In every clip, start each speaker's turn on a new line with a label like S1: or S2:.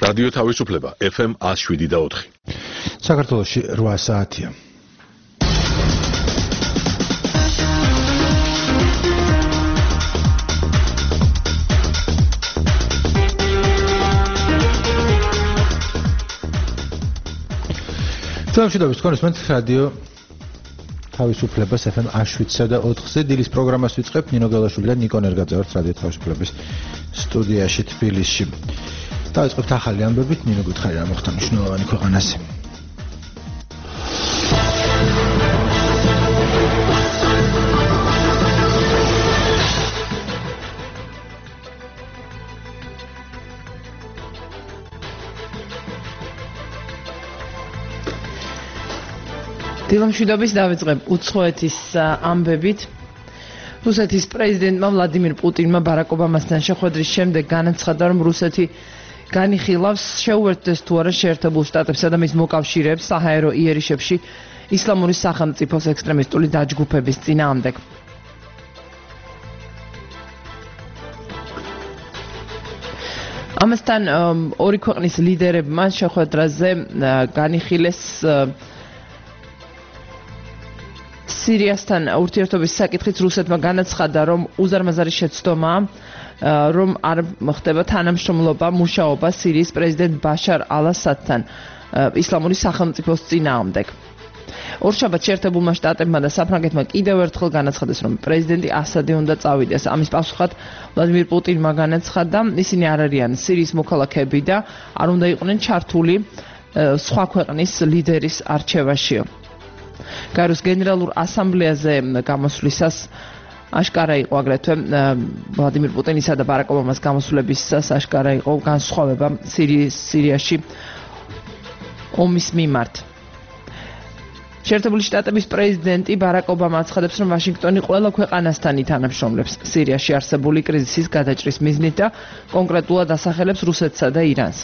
S1: რადიო თავისუფლება FM 107.4.
S2: საქართველოში 8 საათია. თავისუფლების კონსმენტ რადიო თავისუფლებას FM 107.4-ზე დილის პროგრამას ვიწყებთ. ნინო გელაშვილი და ნიკო ნერგაძე ვართ რადიო თავისუფლების სტუდიაში თბილისში. დავიწყებთ ახალი ამბებით. ნინო გითხარი რა მოხდა მნიშვნელოვანი ქვეყანაზე.
S3: დილამშვიდობის დავიწყებ უცხოეთის ამბებით. რუსეთის პრეზიდენტმა ვლადიმირ პუტინმა ბარაკ ობამასთან შეხვედრის შემდეგ განაცხადა, რომ რუსეთი განიხილავს შეუერთდეს თუ არა შეერთებულ შტატებსა და მის მოკავშირეებს საჰაერო იერიშებში ისლამური სახელმწიფოს ექსტრემისტული დაჯგუფების წინააღმდეგ. ამასთან ორი ქვეყნის ლიდერებმა შეხვედრაზე განიხილეს სირიასთან ურთიერთობის საკითხით რუსეთმა განაცხადა, რომ უზარმაზარი შეცდომაა, რომ არ ხდება თანამშრომლობა, მუშაობა სირიის პრეზიდენტ ბაშარ ალ-ასადთან ისლამური სახელმწიფოს წინააღმდეგ. ორშაბათს შეერთებულმა შტატებმა და საფრანგეთმა კიდევ ერთხელ განაცხადეს, რომ პრეზიდენტი ასადი უნდა წავიდეს. ამის პასუხად ვლადიმირ პუტინმა განაცხადა, ისინი არ არიან სირიის მოქალაქეები და არ უნდა იყვნენ ჩართული სხვა ქვეყნის ლიდერის არჩევაშიო. გაეროს გენერალურ ასამბლეაზე გამოსვლისას აშკარა იყო აგრეთვე ვლადიმირ პუტინისა და ბარაკ ობამას გამოსვლებისას აშკარა იყო განსხვავება სირიაში ომის მიმართ. შეერთებული შტატების პრეზიდენტი ბარაკ ობამა აცხადებს, რომ ვაშინგტონი ყველა ქვეყანასთან ითანამშრომლებს სირიაში არსებული კრიზისის გადაჭრის მიზნით და კონკრეტულად ასახელებს რუსეთსა და ირანს.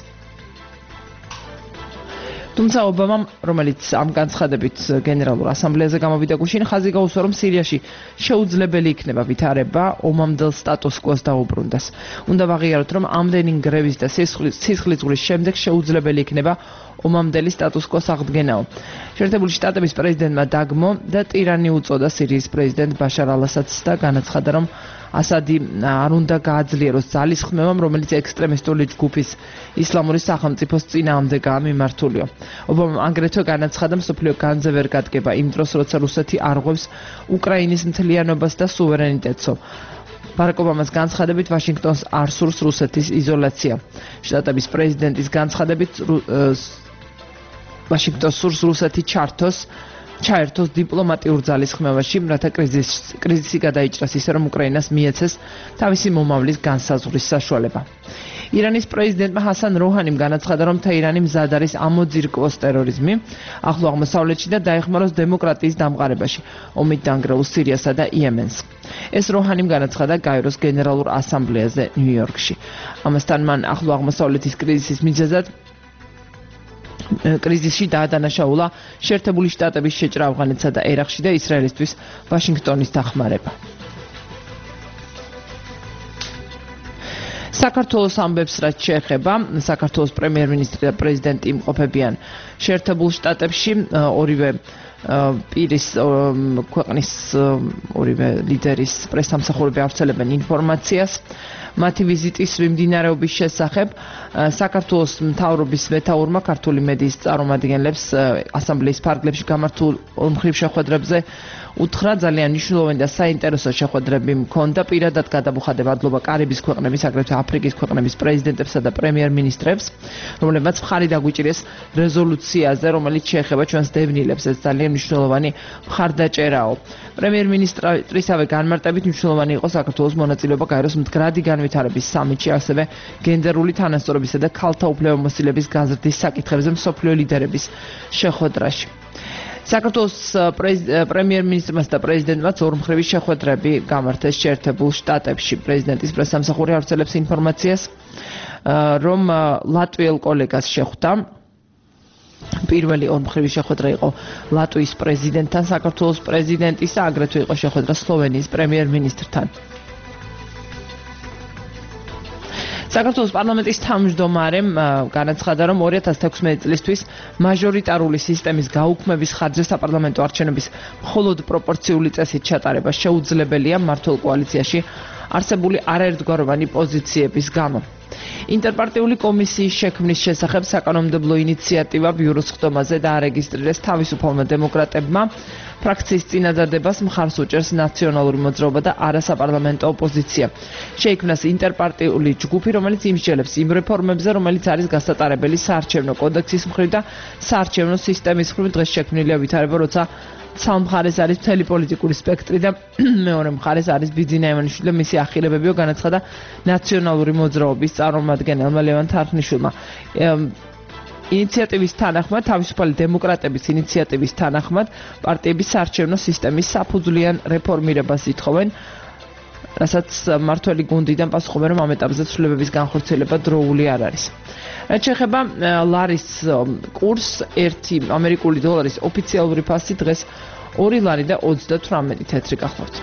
S3: თუმცა ობამამ, რომელიც ამ განცხადებით გენერალურ ასამბლეაზე გამოვიდა გუშინ, ხაზი გაუსვა, რომ სირიაში შეუძლებელი იქნება ვითარება ომამდელ სტატუს კვოს დაუბრუნდეს. უნდა ვაღიაროთ, რომ ამდენი ნგრევის და სისხლისღვრის შემდეგ შეუძლებელი იქნება ომამდელი სტატუს კვოს აღდგენაო. შეერთებული შტატების პრეზიდენტმა დაგმო და ტირანი უწოდა სირიის პრეზიდენტ ბაშარ ალ-ასადს და განაცხადა, რომ ასადი არ უნდა გააძლიეროს ძალისხმევამ, რომელიც ექსტრემისტული ჯგუფის ისლამური სახელმწიფოს წინააღმდეგაა მიმართულიო. ობამამ აგრეთვე განაცხადა, მსოფლიო განძე ვერ გადგება იმ დროს, როცა რუსეთი არღვევს უკრაინის მთლიანობას და სუვერენიტეტსო. ბარაკ ობამას განცხადებით ვაშინგტონს არ სურს რუსეთის იზოლაცია. შტატების პრეზიდენტის განცხადებით ვაშინგტონს სურს რუსეთი ჩაერთოს დიპლომატიურ ძალისხმევაში, რათა კრიზისი გადაიჭრას ისე, რომ უკრაინას მიეცეს თავისი მომავლის განსაზღვრის საშუალება. ირანის პრეზიდენტმა ჰასან როჰანიმ განაცხადა, რომ თეირანი მზად არის ამოძირკვოს ტერორიზმი ახლო აღმოსავლეთში და დაეხმაროს დემოკრატიის დამყარებაში, ომით დანგრეულ სირიასა და იემენს. ეს როჰანიმ განაცხადა გაეროს გენერალურ ასამბლეაზე ნიუ-იორკში. ამასთან მან ახლო აღმოსავლეთის კრიზისის მიზეზად კრიზისში დაადანაშაულა შეერთებული შტატების შეჭრა ავღანეთსა და ერაყში და ისრაელისთვის ვაშინგტონის დახმარება. საქართველოს ამბებს რაც შეეხება, საქართველოს პრემიერ-მინისტრი და პრეზიდენტი იმყოფებიან შეერთებულ შტატებში, ორივე პირის ქვეყნის ორივე ლიდერის პრესამსახურები ავრცელებენ ინფორმაციას მათი ვიზიტის მიმდინარეობის შესახებ. საქართველოს მთავრობის მეთაურმა ქართული მედიის წარმომადგენლებს ასამბლეის ფარგლებში გამართულ ორმხრივ შეხვედრებზე უთხრა, ძალიან მნიშვნელოვანი და საინტერესო შეხვედრები მქონდა. პირადად გადამუხადა მადლობა კარიბის ქვეყნების, აგრეთვე აფრიკის ქვეყნების პრეზიდენტებსა და პრემიერ-მინისტრებს, რომლებმაც მხარი დაგვიჭირეს რეზოლუციაზე, რომელიც შეეხება ჩვენს დევნილებს. ეს ძალიან მნიშვნელოვანი მხარდაჭერაო. პრემიერ-მინისტრისავე განმარტებით მნიშვნელოვანი იყო საქართველოს მონაწილეობა გაეროს მდგრადი განვითარების სამიტში, ასევე გენდერული თანასწორობისა და ქალთა უფლებამოსილების გაზრდის საკითხებზე მსოფლიო ლიდერების შეხვედრაში. საქართველოს პრემიერ-მინისტრმა და პრეზიდენტმაც ორმხრივი შეხვედრები გამართეს შეერთებულ შტატებში. პრეზიდენტის პრესამსახური ავრცელებს ინფორმაციას, რომ ლატვიელ კოლეგას შეხვდა. პირველი ორმხრივი შეხვედრა იყო ლატვიის პრეზიდენტთან, საქართველოს პრეზიდენტის და აგრეთვე იყო შეხვედრა სლოვენიის პრემიერ-მინისტრთან. საქართველოს პარლამენტის თავმჯდომარემ განაცხადა, რომ 2016 წლისთვის მაჟორიტარული სისტემის გაუქმების ხარჯზე საპარლამენტო არჩევნების მხოლოდ პროპორციული წესით ჩატარება შეუძლებელია მმართველ კოალიციაში არსებული არაერთგვაროვანი პოზიციების გამო. ინტერპარტიული კომისიის შექმნის შესახებ საკანონმდებლო ინიციატივა ბიუროს ხდომაზე დაარეგისტრირეს თავისუფალმა დემოკრატებმა. ფრაქციის წინადადებას მხარს უჭერს ნაციონალური მოძრაობა და არასაპარლამენტო ოპოზიცია. შეიქმნას ინტერპარტიული ჯგუფი, რომელიც იმსჯელებს იმ რეფორმებზე, რომელიც არის გასატარებელი საარჩევნო კოდექსის მხრივ და საარჩევნო სისტემის მხრივ დღეს შექმნილია ვითარება, როცა სამ მხარეს არის მთელი პოლიტიკური სპექტრი და მეორე მხარეს არის ბიძინა ივანიშვილი და მისი ახირებებიო, განაცხადა ნაციონალური მოძრაობის წარმომადგენელმა ლევან თარხნიშვილმა. ინიციატივის თანახმად, თავისუფალი დემოკრატების ინიციატივის თანახმად, პარტიების საარჩევნო სისტემის საფუძვლიან რეფორმირებას ითხოვენ, რასაც მმართველი გუნდიდან პასუხობენ, რომ ამ ეტაპზე ცვლილებების განხორციელება დროული არ არის. რაც შეეხება ლარის კურსს, 1 ამერიკული დოლარის ოფიციალური ფასი დღეს 2 ლარი და 38 თეთრი გახლავთ.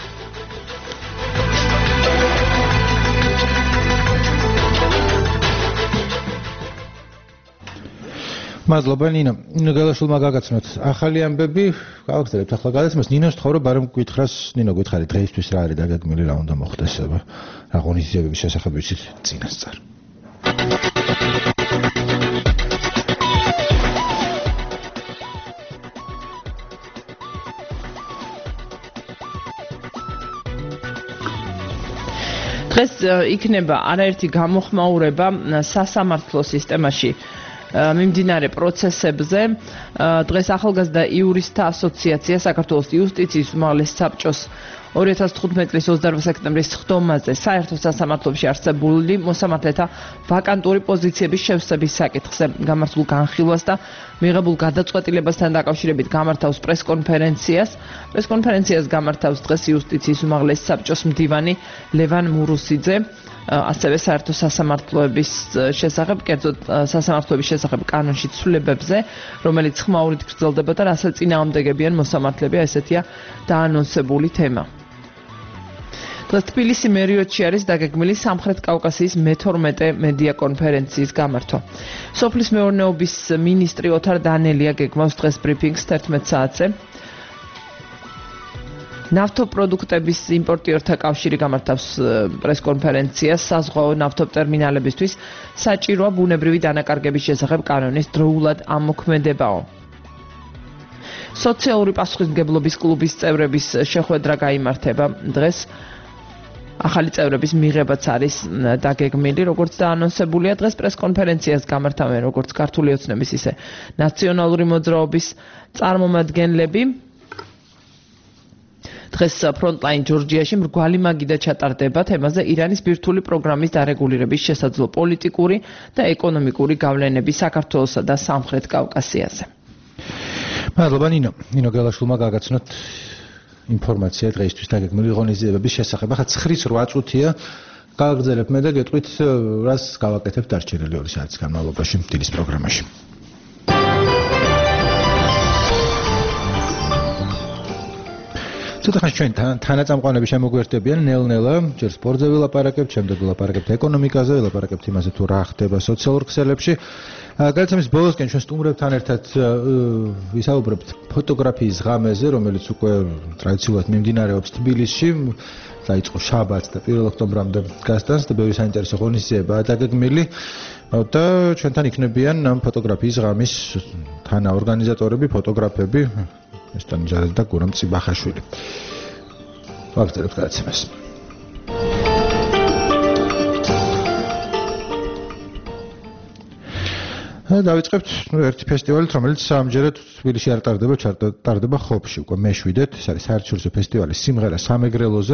S2: მადლობა ნინო. ნინო გელაშვილმა გაგაცნოთ ახალი ამბები, გავაგრძელებთ ახლა გადაცემას. ნინოს თხოვრო ბარემ გითხრას, ნინო გითხარი დღეისთვის რა არის დაგეგმილი, რა უნდა მოხდეს, რა ღონისძიებების შესახებ ვიცით წინასწარ.
S3: დღეს იქნება არაერთი გამოხმაურება სასამართლო სისტემაში მიმდინარე პროცესებზე. დღეს ახალგაზრდა იურისტთა ასოციაცია საქართველოს იუსტიციის უმაღლეს საბჭოს 2015 წლის 28 სექტემბრის ხდომაზე საერთო სასამართლოში არსებული მოსამართლეთა ვაკანტური პოზიციების შევსების საკითხზე გამართულ განხილვას და მიღებულ გადაწყვეტილებასთან დაკავშირებით გამართავს პრესკონფერენციას. პრესკონფერენციას გამართავს დღეს იუსტიციის უმაღლეს საბჭოს მდივანი ლევან მურუსიძე. ასევე საერთო სასამართლოების შესახებ, კერძოდ სასამართლოების შესახებ კანონში ცვლილებებზე, რომელიც ხმაურით გრძელდებოდა, რასაც წინააღმდეგებიან მოსამართლეები, ესეთია დაანონსებული თემა. დღეს თბილისი მერიოტში არის დაგეგმილი სამხრეთ კავკასიის მე-12 მედია კონფერენციის გამართვა. სოფლის მეურნეობის მინისტრი ოთარ დანელია გეგმავს დღეს ბრიფინგს 11 საათზე. ნავთობპროდუქტების იმპორტიორთა კავშირი გამართავს პრესკონფერენციას საზღვაო ნავთობტერმინალებისთვის საჭიროა ბუნებრივი დანაკარგების შესახებ კანონის დროულად ამოქმედებაო. სოციალური პასუხისმგებლობის კლუბის წევრების შეხვედრა გაიმართება დღეს. ახალი წევრების მიღებაც არის დაგეგმილი, როგორც დაანონსებულია დღეს პრესკონფერენციას გამართავენ როგორც ქართული ოცნების, ისე ნაციონალური მოძრაობის წარმომადგენლები. დღეს ფრონტლაინ ჯორჯიაში მრგვალი მაგიდა ჩატარდება თემაზე ირანის ბირთვული პროგრამის დარეგულირების შესაძლო პოლიტიკური და ეკონომიკური გავლენები საქართველოსა და სამხრეთ კავკასიაზე.
S2: მადლობა ნინო. ნინო გელაშვილმა გაგაცნოთ ინფორმაცია დღეისთვის დაგეგმილი ღონისძიებების შესახებ. ახლა 9-8 წუთია გავაგრძელებ მე და გეტყვით რას გავაკეთებ დარჩენილი 2 საათის განმავლობაში დილის პროგრამაში. ცოტა ხანს ჩვენ თანაწამყვანები შემოგვერთებიან ნელ-ნელა, ჯერ სპორტზე ვილაპარაკებთ, შემდეგ ვილაპარაკებთ ეკონომიკაზე, ვილაპარაკებთ იმაზე თუ რა ხდება სოციალურ ქსელებში. გადაცემის ბოლოსკენ ჩვენ სტუმრებთან ერთად ვისაუბრებთ ფოტოგრაფიის ღამეზე, რომელიც უკვე ტრადიციულად მიმდინარეობს თბილისში. დაიწყო შაბათს და 1 ოქტომბრამდე გასტანს და ბევრი საინტერესო ღონისძიებაა დაგეგმილი. და ჩვენთან იქნებიან ამ ფოტოგრაფიის ღამის თანაორგანიზატორები, ფოტოგრაფები ესტანი ჯარაძე და გურამ ციბახაშვილი. ვაგრძელებთ გადაცემას. დავიწყებთ ერთი ფესტივალით, რომელიც ამჯერად თბილისში არ ტარდება, ტარდება ხობში. უკვე მე-7-ით, ეს არის საერთაშორისო ფესტივალი სიმღერა სამეგრელოზე.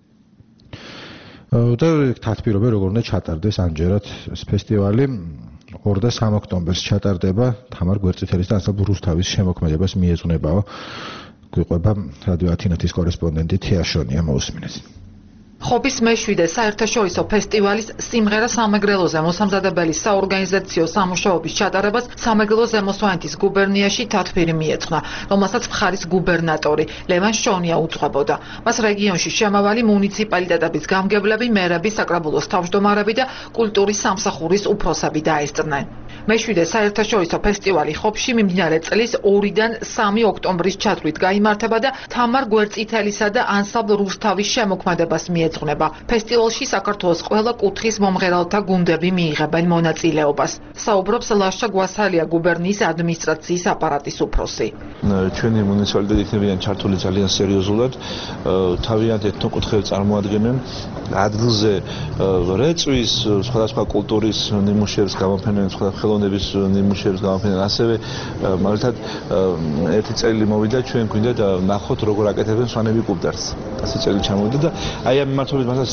S2: და თათბირობენ როგორ უნდა ჩატარდეს ამჯერად ეს ფესტივალი. 2 და 3 ოქტომბერს ჩატარდება. თამარ გვერდწითელის და ანსამბლ რუსთავის შემოქმედებას მიეძღვნებაო. გვიყვება რადიო ათინათის კორესპონდენტი თეაშონია, მოусმინეთ.
S4: ხობის მეშვიდე საერთაშორისო ფესტივალის სიმღერა სამეგრელოზე მოსამზადებლის საორგანიზაციო სამუშაოების ჩატარებას სამეგრელო ზემოსვანეთის გუბერნიაში თათბირი მიეძღვნა, რომელსაც მხარის გუბერნატორი ლევან შონია უძღვებოდა. მას რეგიონში შემავალი მუნიციპალიტეტების გამგებლები, მერები, საკრებულოს თავმჯდომარები და კულტურის სამსახურის უფროსები დაესწრნენ. მეშვიდე საერთაშორისო ფესტივალი ხობში მიმდინარე წლის 2-დან 3 ოქტომბრის ჩათვლით გაიმართება და თამარ გვერდწითელისა და ანსამბლ რუსთავის შემოქმედებას მიეძღვნება. ფესტივალში საქართველოს ყველა კუთხის მომღერალთა გუნდები მიიღებენ მონაწილეობას. საუბრობს ლაშა გვასალია გუბერნიის ადმინისტრაციის აპარატის უფროსი.
S5: ჩვენი მუნიციპალიტეტი იქნებიან ჩართული ძალიან სერიოზულად, თავიანთ ეთნიკურ წარმოადგენენ ადგილზე რეწვის, სხვადასხვა კულტურის ნიმუშებს გამოფენენ, სხვადასხვა ხელოვნების ნიმუშებს გამოფენენ, ასევე მაგალითად ერთი წელი მოვიდა ჩვენ გვინდა ნახოთ როგორ აკეთებენ სვანები კუბდარს. ასე წელი ჩამოვიდა და აი ამ მიმართულებით მასაც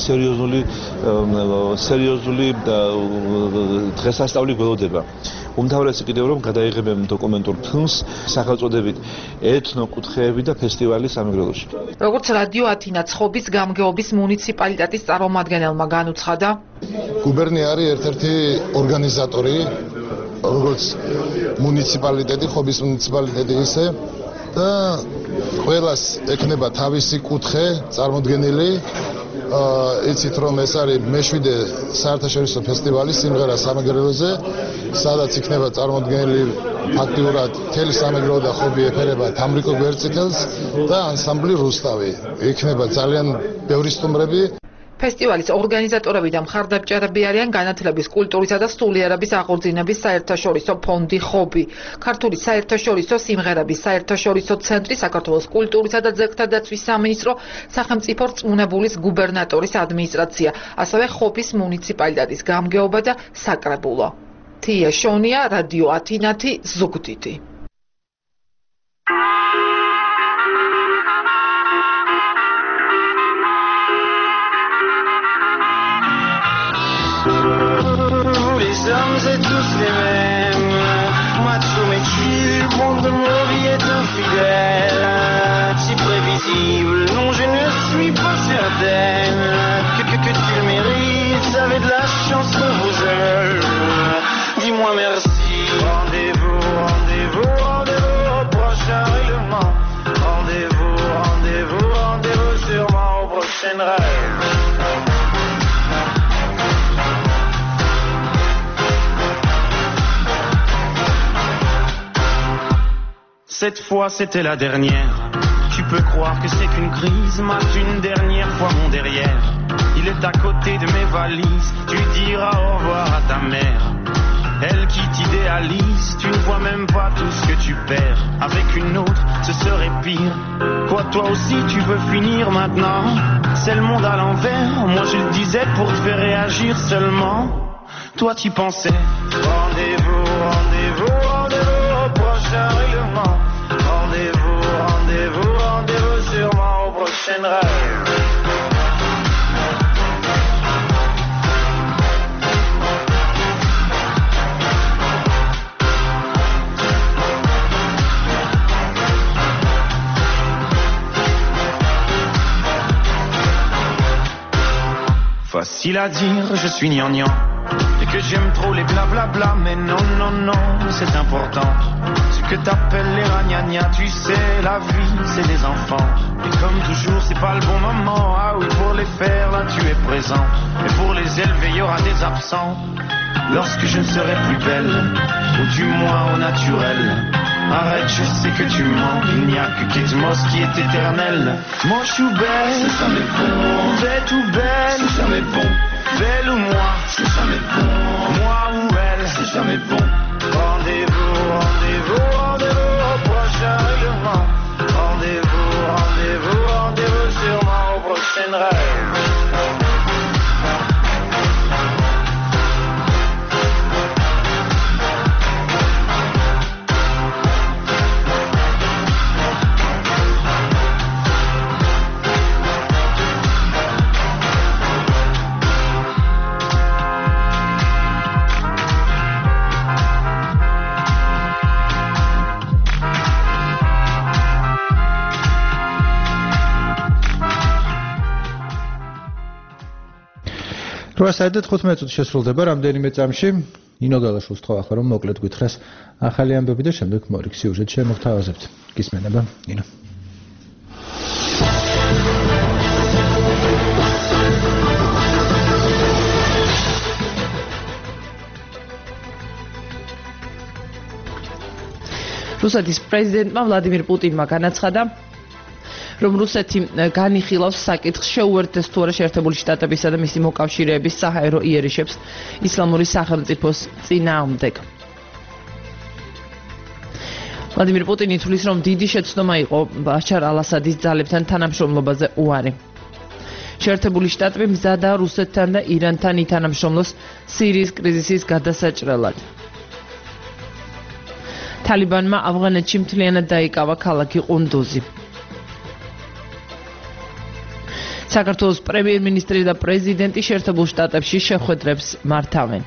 S5: სერიოზული დღესასწაული გველოდება. უმთავრესი კიდევ რომ გადაიღებენ დოკუმენტურ ფილმს სახელწოდებით ეთნოკუთხეები და ფესტივალი სამეგრელოში.
S4: როგორც რადიო ათინა ცხობის გამგეობის მუნიციპალიტეტის წარმომადგენელმა განუცხადა,
S6: გუბერნია არის ერთ-ერთი ორგანიზატორი, როგორც მუნიციპალიტეტი, ხობის მუნიციპალიტეტი ისე და ყველას ექნება თავისი კუთხე წარმოდგენილი. იცით რომ ეს არის მეშვიდე საერთაშორისო ფესტივალი სიმღერა სამეგრელოზე, სადაც იქნება წარმოდგენილი ფაქტიურად მთელი სამეგრელო და ხობი ეფერება თამრიკო გვერდწითელს და ანსამბლი რუსთავი. იქნება ძალიან ბევრი სტუმრები.
S4: ფესტივალის ორგანიზატორები და მხარდამჭერები არიან განათლების, კულტურისა და სულიერების აღორძინების საერთაშორისო ფონდი ხობი, ქართული საერთაშორისო სიმღერების საერთაშორისო ცენტრი, საქართველოს კულტურისა და ძეგლთა დაცვის სამინისტრო, სახელმწიფო რწმუნებულის გუბერნატორის ადმინისტრაცია, ასევე ხობის მუნიციპალიტეტის გამგეობა და საკრებულო. თია შონია, რადიო ათინათი, ზუგდიდი.
S7: Les hommes et tous les mêmes, macho mais cul, bande de mauviettes infidèles. Si prévisible, non je ne suis pas certaine que tu le mérites, avez de la chance qu'on vous aime. Dis-moi merci. Rendez-vous, rendez-vous, rendez-vous au prochain règlement. Rendez-vous, rendez-vous, rendez-vous sûrement au prochain rêve. Cette fois c'était la dernière. Tu peux croire que c'est qu'une crise, mate une dernière fois mon derrière. Il est à côté de mes valises, tu diras au revoir à ta mère. Elle qui t'idéalise, tu ne vois même pas tout ce que tu perds. Avec une autre, ce serait pire. Quoi, toi aussi tu veux finir maintenant? C'est le monde à l'envers, moi je le disais pour te faire réagir seulement. Toi tu pensais. Rendez-vous, rendez-vous, rendez-vous au prochain règlement. Rendez-vous, rendez-vous, rendez-vous sûrement au prochain rêve. Facile à dire, je suis gnangnan. Et que j'aime trop les blablabla, mais non, non, non, c'est important. Ce que t'appelles les ragnagnas, tu sais, la vie, c'est des enfants. Et comme toujours, c'est pas le bon moment. Ah oui, pour les faire, là, tu es présent. Et pour les élever, il y aura des absents. Lorsque je ne serai plus belle, ou du moins au naturel. Arrête, je sais que tu mens. Il n'y a que Ketmos qui est éternel. Moi, je suis belle, c'est jamais bon. Bête ou belle, c'est jamais bon. Belle ou moi, c'est jamais bon. Moi ou elle, c'est jamais bon. Rendez-vous, rendez-vous, rendez-vous au prochain règlement. Rendez-vous, rendez-vous, rendez-vous sûrement au prochain rêve.
S2: 8:15 წუთი შესრულდება რამდენიმე წამში. ნინო გალაშვილს თქვა ახლა რომ მოკლედ გითხრას ახალი ამბები და შემდეგ მორიგ სიუჟეტ შემოგთავაზებთ. გისმენება, ნინო.
S3: რუსეთის პრეზიდენტმა ვლადიმირ პუტინმა განაცხადა, რომ რუსეთი განიხილავს საკითხს შეუერთდეს თუ არა შეერთებული შტატებისა და მისი მოკავშირეების საჰაერო იერიშებს ისლამური სახელმწიფოს წინააღმდეგ. ვლადიმირ პუტინი თვლის, რომ დიდი შეცდომა იყო ბაშარ ალ-ასადის ძალებთან თანამშრომლობაზე უარი. შეერთებული შტატები მზადაა რუსეთთან და ირანთან ითანამშრომლოს სირიის კრიზისის გადასაჭრელად. თალიბანმა ავღანეთში მთლიანად დაიკავა ქალაქი ყუნდუზი. საქართველოს პრემიერ-მინისტრი და პრეზიდენტი შეერთებულ შტატებში შეხვედრებს მართავენ.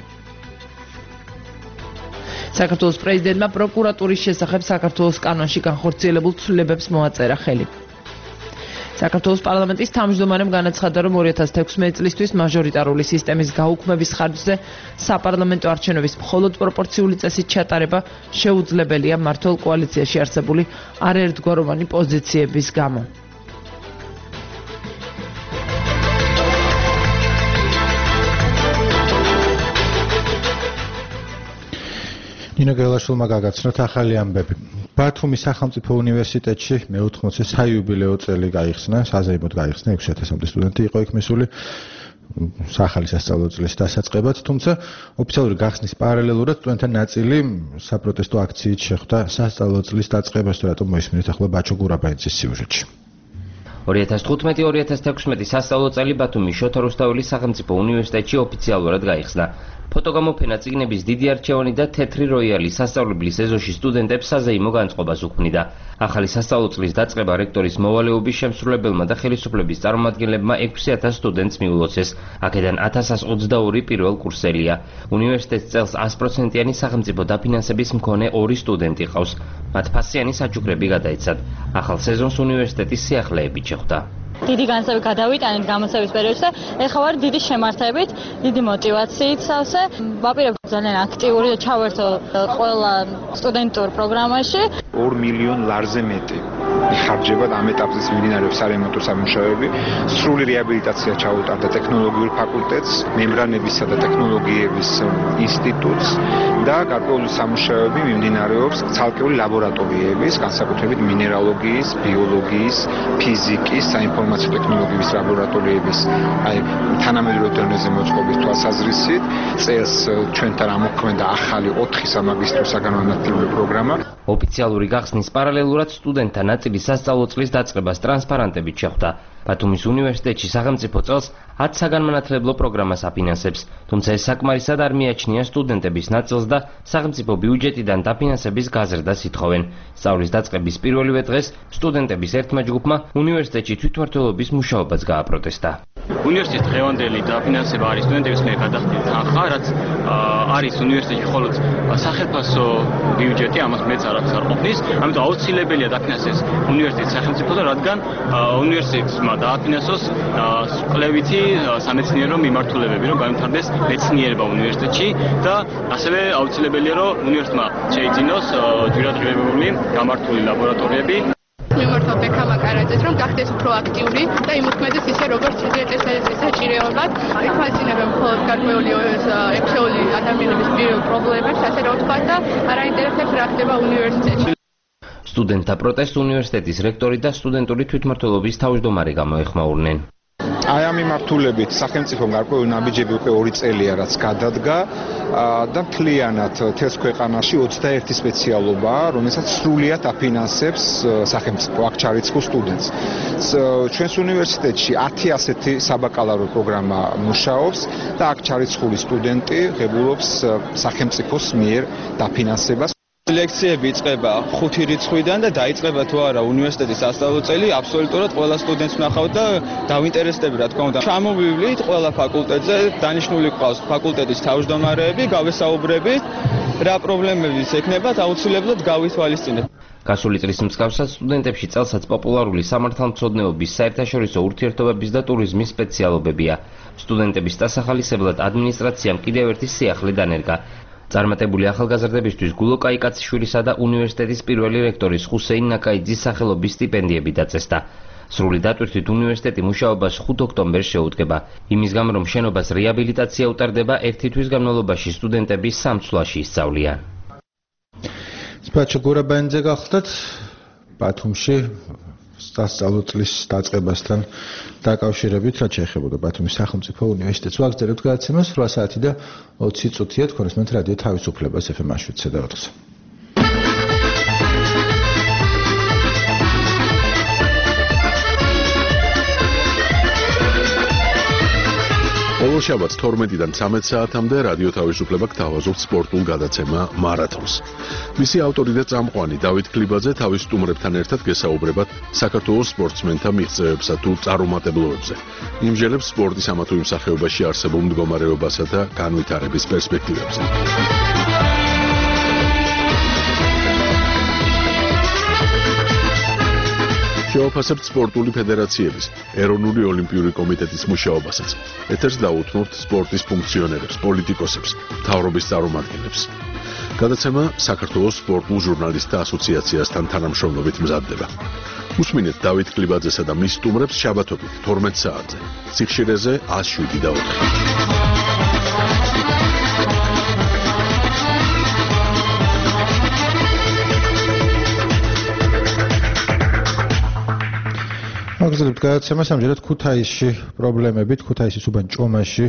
S3: საქართველოს პრეზიდენტმა პროკურატურის შესახებ საქართველოს კანონში განხორციელებულ ცვლილებებს მოაწერა ხელი. საქართველოს პარლამენტის თავმჯდომარემ განაცხადა, რომ 2016 წლისთვის მაჟორიტარული სისტემის გაუქმების ხარჯზე საპარლამენტო არჩევნების მხოლოდ პროპორციული წესით ჩატარება შეუძლებელია მმართველ კოალიციაში არსებული არაერთგვაროვანი პოზიციების გამო.
S2: ნინო გალაშვილმა გაგაცნოთ ახალი ამბები. ბათუმის სახელმწიფო უნივერსიტეტში მე-80 საიუბილეო წელი გაიხსნა, საზეიმოდ გაიხსნა 6000-მდე სტუდენტი იყო იქ მისული ახალი სასწავლო წლის დასაწყებად, თუმცა ოფიციალური გახსნის პარალელურად სტუდენტთა ნაწილი საპროტესტო აქციით შეხვდა სასწავლო წლის დაწყებას, რატომ მოისმინეთ ახლა ბაჩო გურაბაიძის სიუჟეტში.
S8: 2015-2016 სასწავლო წელი ბათუმის შოთა რუსთაველის სახელმწიფო უნივერსიტეტში ოფიციალურად გაიხსნა. ფოტოგამოფენა წიგნების დიდი არჩევანი და თეთრი როიალი სასწავლებლის ეზოში სტუდენტებს საზეიმო განწყობას უქმნიდა. ახალი სასწავლო წლის დაწყება რექტორის მოვალეობის შემსრულებელმა და ხელისუფლების წარმომადგენლებმა 6000 სტუდენტს მიულოცეს. აქედან 1122 პირველ კურსელია. უნივერსიტეტს წელს 100%-იანი სახელმწიფო დაფინანსების მქონე 2 სტუდენტი ყავს. მათ ფასიანი საჩუქრები გადაეცათ. ახალ სეზონს უნივერსიტეტის სიახლეებით შეხვდა.
S9: დიდი განსხვავება გადავიტანეთ გამოცემის პერიოდში და ეხლა ვარ დიდი შემართებით, დიდი мотивაციით სავსე. ვაპირებ ძალიან აქტიური და ჩავერთო ყველა სტუდენტურ პროგრამაში.
S10: 2 მილიონ ლარზე მეტი ხარჯებად ამ ეტაპზე მიმდინარეობს სარემონტო სამუშაოები. სრული რეაბილიტაცია ჩაუტარდა ტექნოლოგიურ ფაკულტეტს, მემბრანებისა და ტექნოლოგიების ინსტიტუტს და გარკვეული სამუშაოები მიმდინარეობს ცალკეული ლაბორატორიების, განსაკუთრებით მინერალოგიის, ბიოლოგიის, ფიზიკის, საინფორმაციო ტექნოლოგიების ლაბორატორიების, თანამედროვე დონეზე მოწყობის თვალსაზრისით. წელს ჩვენთან ამოქმედა ახალი 4 სამაგისტრო საგანმანათლებლო პროგრამა.
S8: ოფიციალური გახსნის პარალელურად სტუდენტთა ნაწილი სასწავლო წლის დაწყებას ტრანსპარანტებით შეხვდა. ბათუმის უნივერსიტეტში სახელმწიფო წელს 10 საგანმანათლებლო პროგრამას აფინანსებს, თუმცა ეს საკმარისად არ მიაჩნია სტუდენტების ნაწილს და სახელმწიფო ბიუჯეტიდან დაფინანსების გაზრდას ითხოვენ. სწავლის დაწყების პირველივე დღეს სტუდენტების ერთმა ჯგუფმა უნივერსიტეტში თვითმმართველობის მუშაობაც გააპროტესტა.
S11: უნივერსიტეტის დღევანდელი დაფინანსება არის სტუდენტების მიერ გადახდილი თანხა, რაც არის უნივერსიტეტში მხოლოდ სახელმწიფო ბიუჯეტი, ამას მეც არ ყოფნის, ამიტომ აუცილებელია დაფინანსდეს უნივერსიტეტის სახელმწიფო, რადგან უნივერსიტეტმა დააფინანსოს კვლევითი სამეცნიერო მიმართულებები, რომ განვითარდეს მეცნიერება უნივერსიტეტში და ასევე აუცილებელია, რომ უნივერსიტეტმა შეიძინოს ჯვირადღირებული გამართული ლაბორატორიები.
S12: მიმართავ ბექამა კარაძეს, რომ გახდეს უფრო აქტიური და იმოქმედდეს ისე, როგორც შეძლიათ საჭიროებად. იფასინებენ მხოლოდ გარკვეული ექსეული ადამიანების პირველ პრობლემებს, ასე რომ ვთქვა და არ აინტერესებს რა ხდება უნივერსიტეტში.
S8: სტუდენტთა პროტესტს უნივერსიტეტის რექტორი და სტუდენტური თვითმმართველობის თავმჯდომარე გამოეხმაურნენ.
S10: აი ამ მიმართულებით სახელმწიფომ გარკვეული ნაბიჯები უკვე 2 წელია რაც გადადგა და მთლიანად თელს ქვეყანაში 21 სპეციალობაა, რომელსაც სრულიად აფინანსებს სახელმწიფო აქ ჩარიცხულ სტუდენტს. ჩვენს უნივერსიტეტში 10 ასეთი საბაკალავრო პროგრამა მუშაობს და აქ ჩარიცხული სტუდენტი ღებულობს სახელმწიფოს მიერ დაფინანსებას.
S13: ლექციები იწყება 5 რიცხვიდან და დაიწყება თუ არა უნივერსიტეტის სასწავლო წელი აბსოლუტურად ყველა სტუდენტს ვნახავთ და დავინტერესდები რა თქმა უნდა. ჩამოვივლით ყველა ფაკულტეტზე, დანიშნული ყავს ფაკულტეტის თავმჯდომარეები, გავესაუბრებით რა პრობლემებიც ექნებათ, აუცილებლად გავითვალისწინებ.
S8: გასული წლის მსგავსად სტუდენტებში წელსაც პოპულარული სამართალმცოდნეობის, საერთაშორისო ურთიერთობების და ტურიზმის სპეციალობებია. სტუდენტების დასახალისებლად ადმინისტრაციამ კიდევ ერთი სიახლე დანერგა. წარმატებული ახალგაზრდებისთვის გულო კაიკაციშვილისა და უნივერსიტეტის პირველი რექტორის ხუსეინ ნაკაიძის სახელობის სტიპენდიები დაწესდა. სრული დატვირთვით უნივერსიტეტი მუშაობას 5 ოქტომბერს შეუდგება. იმის გამო, რომ შენობას რეაბილიტაცია უტარდება, ერთი თვის განმავლობაში სტუდენტები სამცვლაში ისწავლიან.
S2: სპაჩო გურაბანიძე გახლდათ ბათუმში სასწავლო წლის დაწყებასთან დაკავშირებით, რაც შეეხებოდა ბათუმის სახელმწიფო უნივერსიტეტს. ვაგრძელებთ გადაცემას 8 საათი და 20 წუთია თქვენს რადიო თავისუფლებას FM 7 და 4-ზე.
S1: ყოველ შაბათს 12-დან 13 საათამდე რადიო თავისუფლება გთავაზობთ სპორტულ გადაცემა მარათონს. მისი ავტორი და წამყვანი დავით ქლიბაძე თავის სტუმრებთან ერთად გესაუბრებათ საქართველოს სპორტსმენთა მიღწევებსა თუ წარუმატებლობებზე. იმჟელებს სპორტის ამა თუ იმ სახეობაში არსებულ მდგომარეობასა და განვითარების პერსპექტივებზე. შევაფასებთ სპორტული ფედერაციების, ეროვნული ოლიმპიური კომიტეტის მუშაობასაც. ეთერს დაუთმობთ სპორტის ფუნქციონერებს, პოლიტიკოსებს, მთავრობის წარმომადგენლებს. გადაცემა საქართველოს სპორტულ ჟურნალისტთა ასოციაციასთან თანამშრომლობით მზადდება. უსმინეთ დავით ქლიბაძესა და მის სტუმრებს შაბათობით 12 საათზე. სიხშირეზე 107 და 4.
S2: აგზელებთ გადაცემას ამჯერად ქუთაისში პრობლემებით, ქუთაისის უბან ჭომაში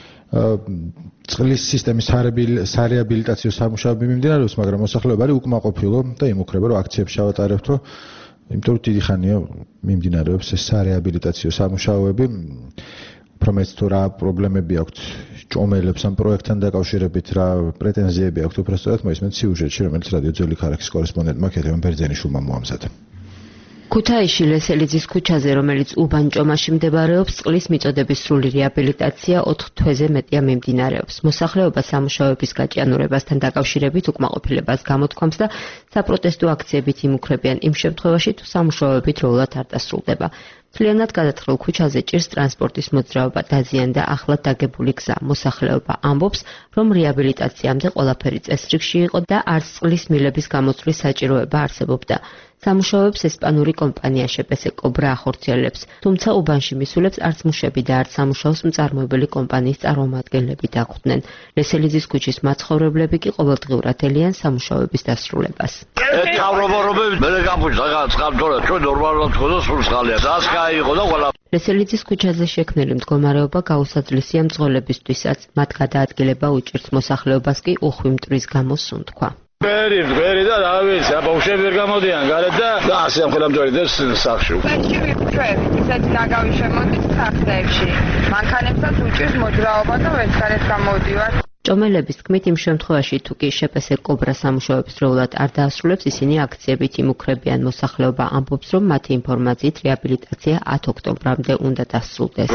S2: წყლის სისტემის სარეაბილიტაციო სამუშაოები მიმდინარეობს, მაგრამ მოსახლეობა არის უკმაყოფილო და იმუქრება, რომ აქციებს შევატარებთ, იმიტომ რომ დიდი ხანია მიმდინარეობს ეს სარეაბილიტაციო სამუშაოები. უფრო მეც თუ რა პრობლემები აქვთ ჭომელებს ამ პროექტთან დაკავშირებით, რა პრეტენზიები აქვთ, უბრალოდ მოისმენთ სიუჟეტში, რომელიც რადიო ძველი ქალაქის კორესპონდენტმა ქეთევან ბერძენიშვილმა მოამზადა.
S14: ქუთაისში ლესელიძის ქუჩაზე, რომელიც უბან ჭომაში მდებარეობს, წყლის მიწოდების სრული რეაბილიტაცია 4 თვეზე მეტია მიმდინარეობს. მოსახლეობა სამუშაოების გაჭიანურებასთან დაკავშირებით უკმაყოფილებას გამოთქვამს და საპროტესტო აქციებით იმუქრებიან იმ შემთხვევაში, თუ სამუშაოები დროულად არ დასრულდება. მთლიანად გადატრიალ ქუჩაზე ჭირს ტრანსპორტის მოძრაობა, დაზიანდა ახლად დაგებული გზა. მოსახლეობა ამბობს, რომ რეაბილიტაციამდე ყველაფერი წესრიგში იყო და არც წყლის მილების გამოცვლის საჭიროება არსებობდა. სამუშაოებს ესპანური კომპანია შეპესე კობრა ახორციელებს, თუმცა უბანში მისულებს არც მუშები და არც სამუშაოს მწარმოებელი კომპანიის წარმომადგენლები დახვდნენ. ლესელიძის ქუჩის მაცხოვრებლები კი ყოველდღიურად ელიან სამუშაოების დასრულებას. ლესელიძის ქუჩაზე შექმნილი მდგომარეობა გაუსაძლისია მძღოლებისთვისაც, მათ გადაადგილება უჭირს, მოსახლეობას კი უხვი მტრის გამო სუნთქვა.
S15: გვერი და რა ვიცი, ბავშვები ვერ გამოდიან გარეთ და ასე ამ ხელამძღვარი და სახში. ჩვენ ისეთ დაგავიშემოდით სახეებში. მანქანებსაც უჭირს მოძრაობა და ვერც გარეთ გამოდივართ.
S14: ჭომელების თქმით, იმ შემთხვევაში თუ კი შეპესე კობრა სამუშაოების დროულად არ დაასრულებს, ისინი აქციებით იმუქრებიან. მოსახლეობა ამბობს, რომ მათი ინფორმაციით რეაბილიტაცია 10 ოქტომბრამდე უნდა დასრულდეს.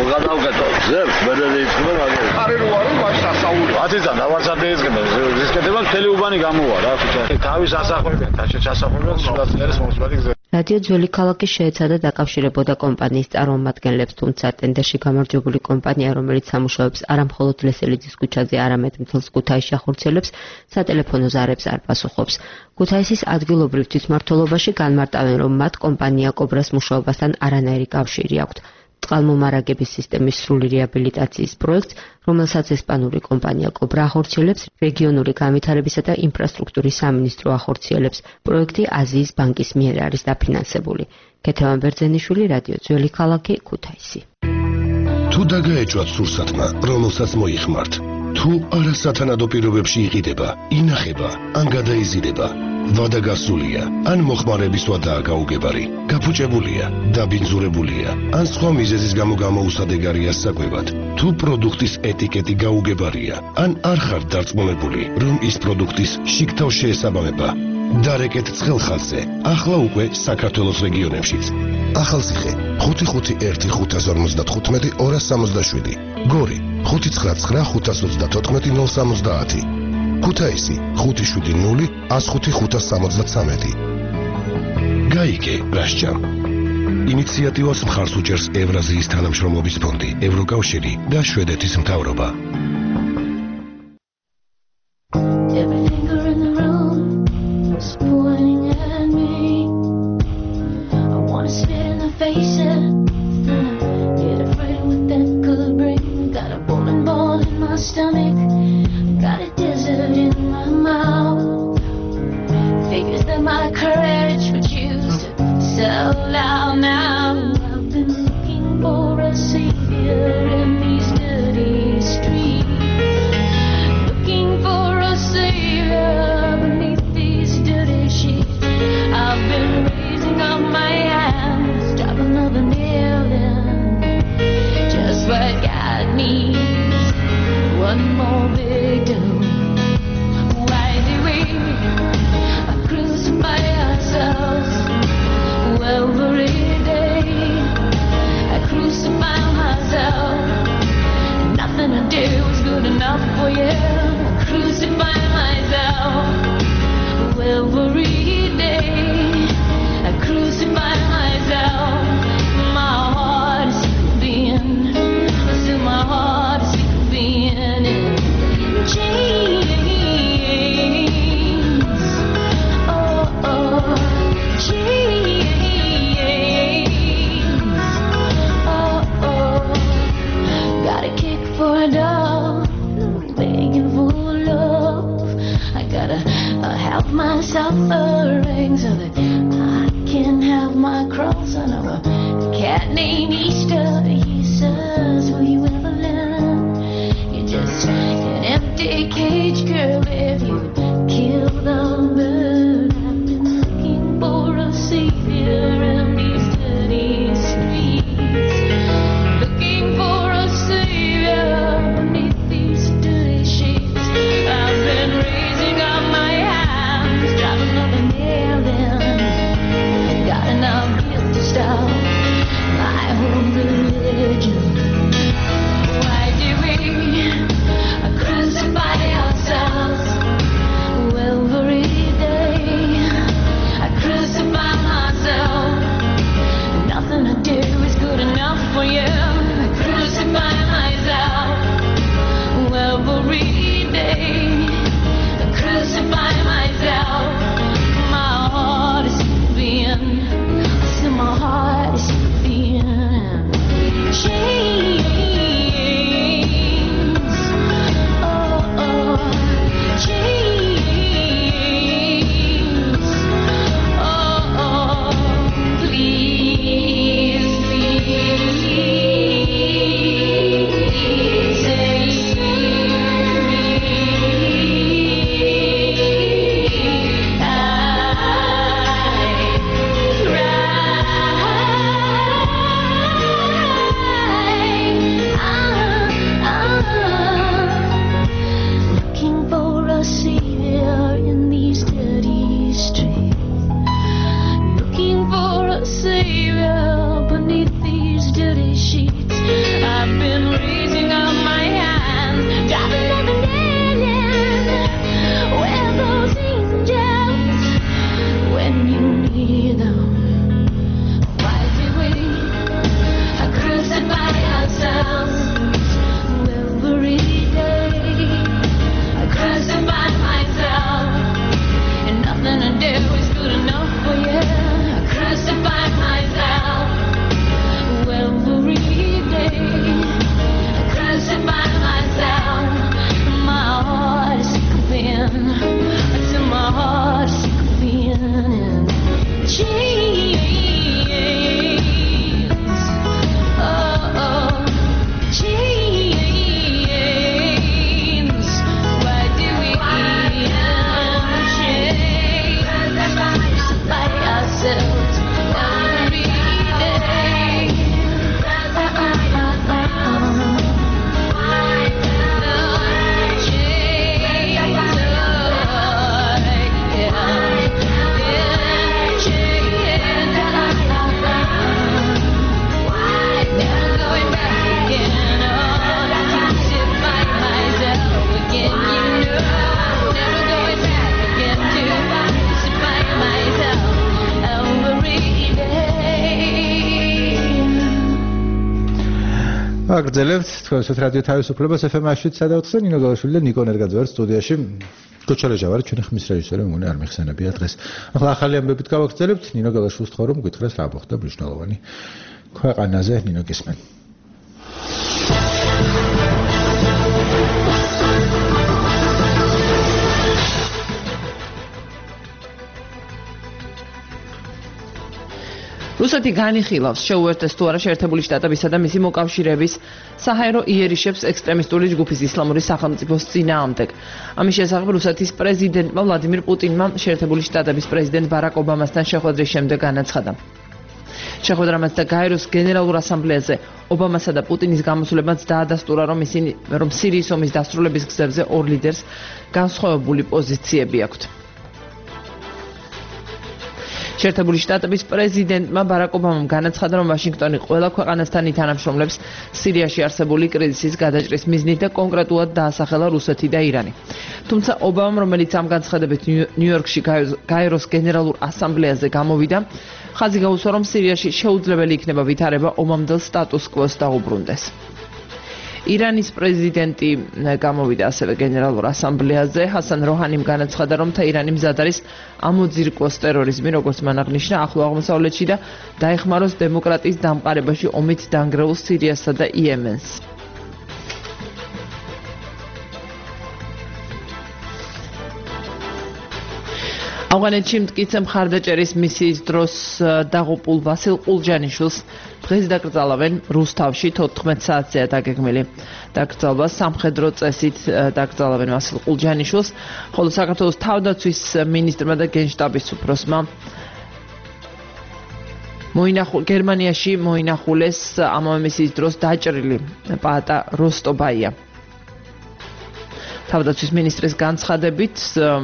S14: რადიო ძველი ქალაქი შეეცადა დაკავშირებოდა კომპანიის წარმომადგენლებს, თუმცა ტენდერში გამარჯვებული კომპანია, რომელიც სამუშაოებს არამხოლოდ ლესელიძის ქუჩაზე, არამედ მთელს ქუთაისში ახორციელებს, სატელეფონო ზარებს არ პასუხობს. ქუთაისის ადგილობრივ თვითმმართველობაში განმარტავენ, რომ მათ კომპანია კობრას მუშაობასთან არანაირი კავშირი აქვთ. წყალმომარაგების სისტემის სრული რეაბილიტაციის პროექტს, რომელსაც ესპანური კომპანია კობრა ახორციელებს, რეგიონული განვითარებისა და ინფრასტრუქტურის სამინისტრო ახორციელებს. პროექტი აზიის ბანკის მიერ არის დაფინანსებული. ქეთევან ბერძენიშვილი, რადიო ძველი ქალაქი, ქუთაისი.
S16: თუ დაგაეჭვათ სურსათმა, რომელსაც მოიხმართ, თუ არასათანადო პირობებში იყიდება, ინახება, ან გადაიზიდება, ვადა გასულია, ან მოხმარების ვადაა გაუგებარი, გაფუჭებულია, დაბინძურებულია, ან სხვა მიზეზის გამო გამოუსადეგარია საკვებად, თუ პროდუქტის ეტიკეტი გაუგებარია, ან არ ხართ დარწმუნებული, რომ ის პროდუქტის შიგთავ შეესაბამება, დარეკეთ ცხელხაზზე, ახლა უკვე საქართველოს რეგიონებშიც. ახალციხე 551555267, გორი 599 524 070. ქუთაისი 570-105-573. გაიგე რასჯამ. ინიციატივას მხარს უჭერს ევრაზიის თანამშრომლობის ფონდი, ევროკავშირი და შვედეთის მთავრობა.
S2: აგრძელებთ თქვენს რადიო თავისუფლებას FM-ში სადავწე ნინო გალაშვილი და ნიკო ნერგაძე სტუდიაში. კოჩალეჟა ვარ, ჩვენი ხმის რეჟისორი მუნე არ მიხსენებია დღეს. ახლა ახალი ამბებით გავაგრძელებთ. ნინო გალაშვილს თქო რომ გითხრას რა მოხდა მნიშვნელოვანი ქვეყანაზე. ნინო გისმენ.
S3: რუსეთი განიხილავს შეუერთდეს თუ არა შეერთებული შტატებისა და მისი მოკავშირეების საჰაერო იერიშებს ექსტრემისტული ჯგუფის ისლამური სახელმწიფოს წინააღმდეგ. ამის შესახებ რუსეთის პრეზიდენტმა ვლადიმირ პუტინმა შეერთებული შტატების პრეზიდენტ ბარაკ ობამასთან შეხვედრის შემდეგ განაცხადა. შეხვედრამაც და გაეროს გენერალურ ასამბლეაზე ობამასა და პუტინის გამოსვლებაც დაადასტურა, რომ სირიის ომის დასრულების გზებზე ორ ლიდერს განსხვავებული პოზიციები აქვთ. შეერთებული შტატების პრეზიდენტმა ბარაკ ობამამ განაცხადა, რომ ვაშინგტონი ყველა ქვეყანასთან ითანამშრომლებს სირიაში არსებული კრიზისის გადაჭრის მიზნით და კონკრეტულად დაასახელა რუსეთი და ირანი. თუმცა ობამამ, რომელიც ამ განცხადებით ნიუ-იორკში გაეროს გენერალურ ასამბლეაზე გამოვიდა, ხაზი გაუსვა, რომ სირიაში შეუძლებელი იქნება ვითარება ომამდელ სტატუს-კვოს დაუბრუნდეს. ირანის პრეზიდენტი გამოვიდა ასევე გენერალურ ასამბლეაზე. ჰასან როჰანიმ განაცხადა, რომ თეირანი მზად არის ამოძირკვოს ტერორიზმი, როგორც მან აღნიშნა, ახლო აღმოსავლეთში და დაეხმაროს დემოკრატიის დამყარებაში ომით დანგრეულ სირიასა და იემენს. ავღანეთში მტკიცე მხარდაჭერის მისიის დროს დაღუპულ ვასილ ყულჯანიშვილს დღეს დაკრძალავენ რუსთავში 14 საათზეა დაგეგმილი. დაკრძალვა სამხედრო წესით დაკრძალავენ ვასილ ყულჯანიშვილს, ხოლო საქართველოს თავდაცვის მინისტრმა და გენშტაბის უფროსმა გერმანიაში მოინახულეს ამავე მისიის დროს დაჭრილი პაატა როსტობაია. თავდაცვის მინისტრის განცხადებით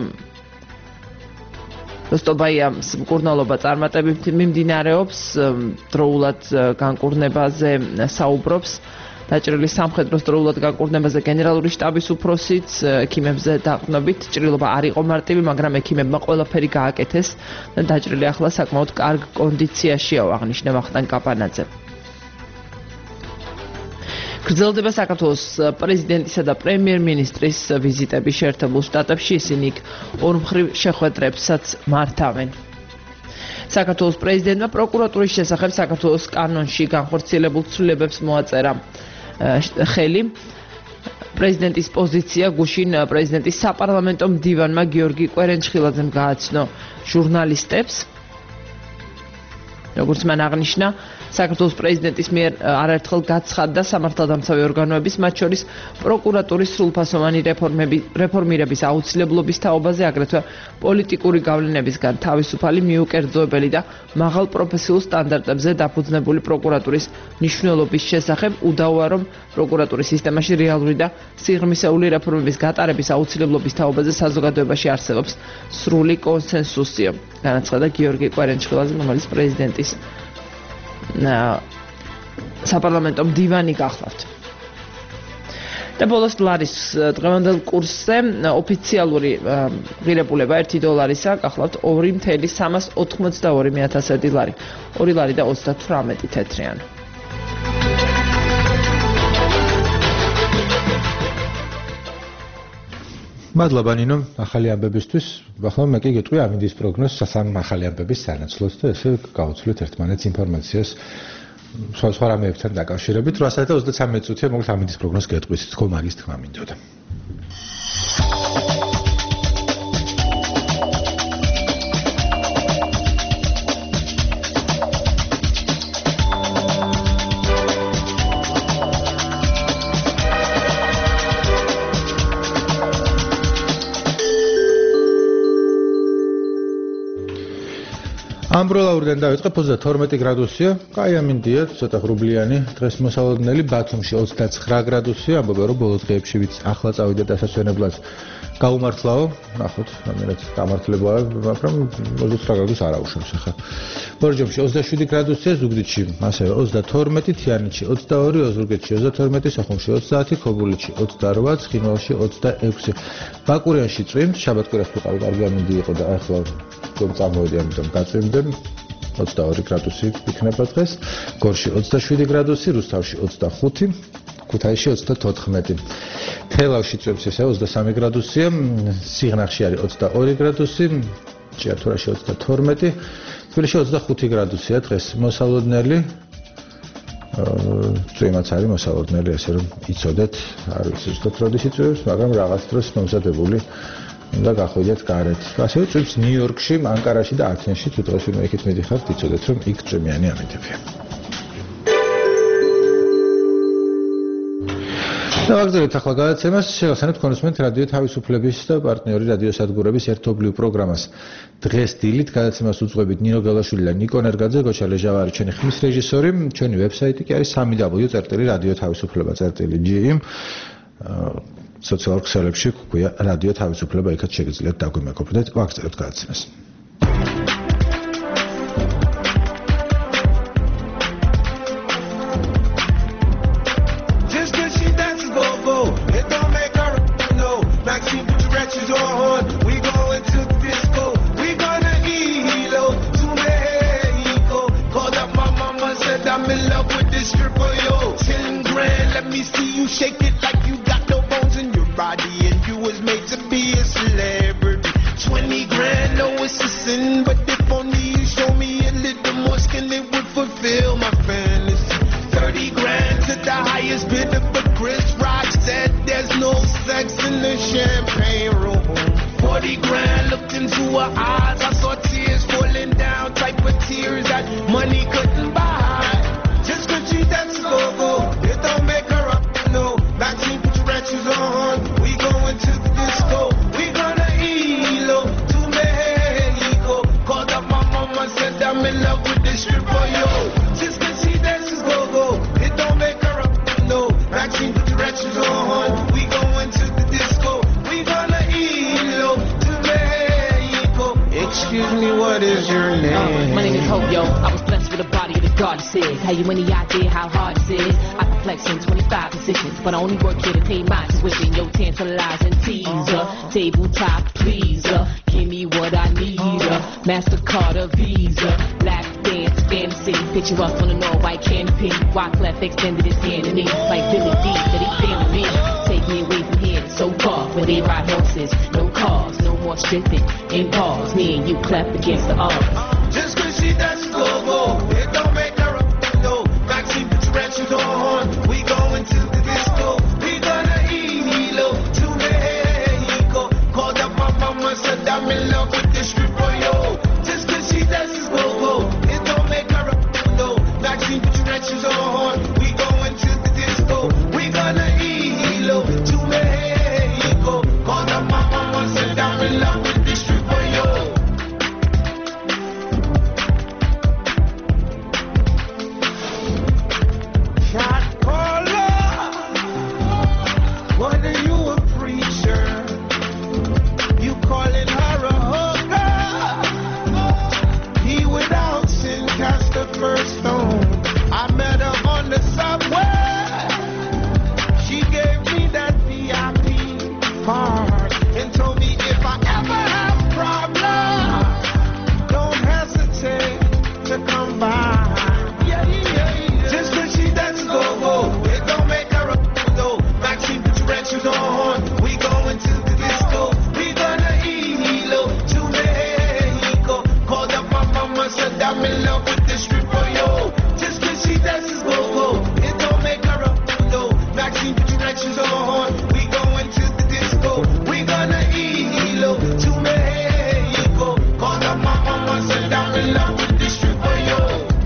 S3: როსტობაიას მკურნალობა წარმატებით მიმდინარეობს, დროულად განკურნებაზე საუბრობს. დაჭრილი სამხედროს დროულად განკურნებაზე გენერალური შტაბის უფროსიც ექიმებზე დაყრდნობით ჭრილობა არ იყო მარტივი, მაგრამ ექიმებმა ყველაფერი გააკეთეს და დაჭრილი ახლა საკმაოდ კარგ კონდიციაშია, აღნიშნა ვახტანგ კაპანაძე. გრძელდება საქართველოს პრეზიდენტისა და პრემიერ-მინისტრის ვიზიტები შეერთებულ შტატებში, ისინი იქ ორმხრივ შეხვედრებსაც მართავენ. საქართველოს პრეზიდენტმა პროკურატურის შესახებ საქართველოს კანონში განხორციელებულ ცვლილებებს მოაწერა ხელი. პრეზიდენტის პოზიცია გუშინ პრეზიდენტის საპარლამენტო მდივანმა გიორგი კვერენჩხილაძემ გააცნო ჟურნალისტებს. როგორც მან აღნიშნა, საქართველოს პრეზიდენტის მიერ არაერთხელ გაცხადდა სამართალდამცავი ორგანოების, მათ შორის პროკურატურის სრულფასოვანი რეფორმირების აუცილებლობის თაობაზე, აგრეთვე პოლიტიკური გავლენებისგან თავისუფალი, მიუკერძოებელი და მაღალ პროფესიულ სტანდარტებზე დაფუძნებული პროკურატურის მნიშვნელობის შესახებ, უდავოა, რომ პროკურატურის სისტემაში რეალური და სიღრმისეული რეფორმების გატარების აუცილებლობის თაობაზე საზოგადოებაში არსებობს სრული კონსენსუსი, განაცხადა გიორგი კვერენჩხილაძე, რომელიც პრეზიდენტის საპარლამენტო მდივანი გახლავთ. და ბოლოს ლარის დღევანდელ კურსზე ოფიციალური ღირებულება $1-ისა გახლავთ 2.382 ლარი. 2 ლარი და 38 თეთრიანი.
S2: მადლობა ნინო ახალი ამბებისთვის. ახლა მე კი გეტყვი ამინდის პროგნოზს სამ ახალი ამბების სანაცვლოდ და ესე გავუცვლით ერთმანეთს ინფორმაციას სხვა რამეებთან დაკავშირებით. 8:33 წუთია, მოგეთ ამინდის პროგნოზს გეტყვით, თქო მაგის თქმა მინდოდა. ამბროლაურიდან დავიწყებ 32 გრადუსია, კაი ამინდია, ცოტა ღრუბლიანი, დღეს მოსალოდნელი ბათუმში 29 გრადუსია, ამბობენ რომ ბოლო დღეებში ვიც ახლა წავიდა დასასვენებლად გაუმართლაო, ნახოთ, ამერაც გამართლებაა, მაგრამ 29 გრადუსს არ აუშვებს ახლა. ბორჯომში 27 გრადუსია, ზუგდიდში ასევე 32, თიანეთში 22, ოზურგეთში 32, სოხუმში 30, ქობულეთში 28, ცხინვალში 26. ბაკურიანში წვიმს, შაბათ-კვირას ვიყავი, კარგი ამინდი იყო და ახლა რომ წამოვედი, ამიტომ გაწვიმდნენ. 22 გრადუსი იქნება დღეს, გორში 27 გრადუსი, რუსთავში 25, ქუთაისში 34. თელავში წვებს ესე 23 გრადუსია, სიღნაღში არის 22 გრადუსი, ჭიათურაში 32, თბილისში 25 გრადუსია დღეს. მოსალოდნელი წვიმაც არის მოსალოდნელი, ესე რომ იცოდეთ, არ ვიცი ზუსტად როდის იწვევს, მაგრამ რაღაც დროს მომზადებული უნდა გახვიდეთ გარეთ. ასევე წვიმს ნიუ-იორკში, ანკარაში და ათენში, თუ დღეს ვინმე იქით მიდიხართ, იცოდეთ რომ იქ წვიმიანი ამინდებია. დავაგრძელებთ ახლა გადაცემას, შევახსენებთ კონსუმენტ რადიო თავისუფლების და პარტნიორი რადიოსადგურების ერთობლივ პროგრამას. დღეს დილით გადაცემას უძღვებით ნინო გელაშვილი და ნიკო ნერგაძე, გოჩა ლეჟავარი ჩვენი ხმის რეჟისორი, ჩვენი ვებსაიტი კი არის www.radioთავისუფლება.ge. სოციალურ ქსელებში გვქვია რადიო თავისუფლება, იქაც შეგიძლიათ დაგვიმეგობრდეთ, ვაგრძელებთ გადაცემას.
S17: Shake it like you got no bones in your body and you was made to be a celebrity. 20 grand, no it's a sin, but if only you show me a little more skin, it would fulfill my fantasy. 30 grand to the highest bidder, but Chris Rock said there's no sex in the champagne room. 40 grand, looked into her eyes, I saw tears falling down, type of tears that money couldn't buy. Just cause she dances go-go, it don't make her up. No, Maxine, put your ratchets on. We going to the disco. We gonna ELO to Mexico. Called up my mama, said I'm in love with this stripper, yo. Just cause she dances go-go, it don't make her up. No, Maxine, put your ratchets on. We going to the disco. We gonna ELO to Mexico. Excuse me, what is your name?
S18: My name is Ho, yo. I was blessed with a body of the goddesses. How you any idea how hard it is? I can flex in 25 positions, but I only work here to pay my tuition. Yo, tantalizing teaser, tabletop pleaser. Give me what I need, MasterCard or Visa. Lap dance fantasy, picture up on an all-white canopy. Wyclef extended his hand to me, like Billy D, that he feeling me. Take me away from here, so far, where they ride horses. No cars, no more stripping in bars. Me and you clap against the odds.
S17: Just cause she does go-go, it don't make her up. No, Maxine, put your ratchets on. We going to the disco. We gonna ELO to Mexico. Called up my mama, said I'm in love with this stripper, yo. Just cause she does go-go, it don't make her up. No, Maxine, put your ratchets on. We going to the disco. We gonna ELO to Mexico. Called up my mama, said I'm in love with this stripper, yo. Shot caller, what are you a preacher? You calling her a hooker? He without sin cast the first stone. I met her on the subway. She gave me that VIP card and told me if I ever have problems, don't hesitate to come by. Just cause she does go-go, it don't make her up, no. Maxine, put your ratchets on. We going to the disco. We gonna ELO to Mexico. Called up my mama, said I'm in love with this stripper, yo. Just cause she does go-go, it don't make her up, no. Maxine, put your ratchets on. We going to the disco. We gonna ELO to Mexico. Called up my mama, said I'm in love with this stripper, yo.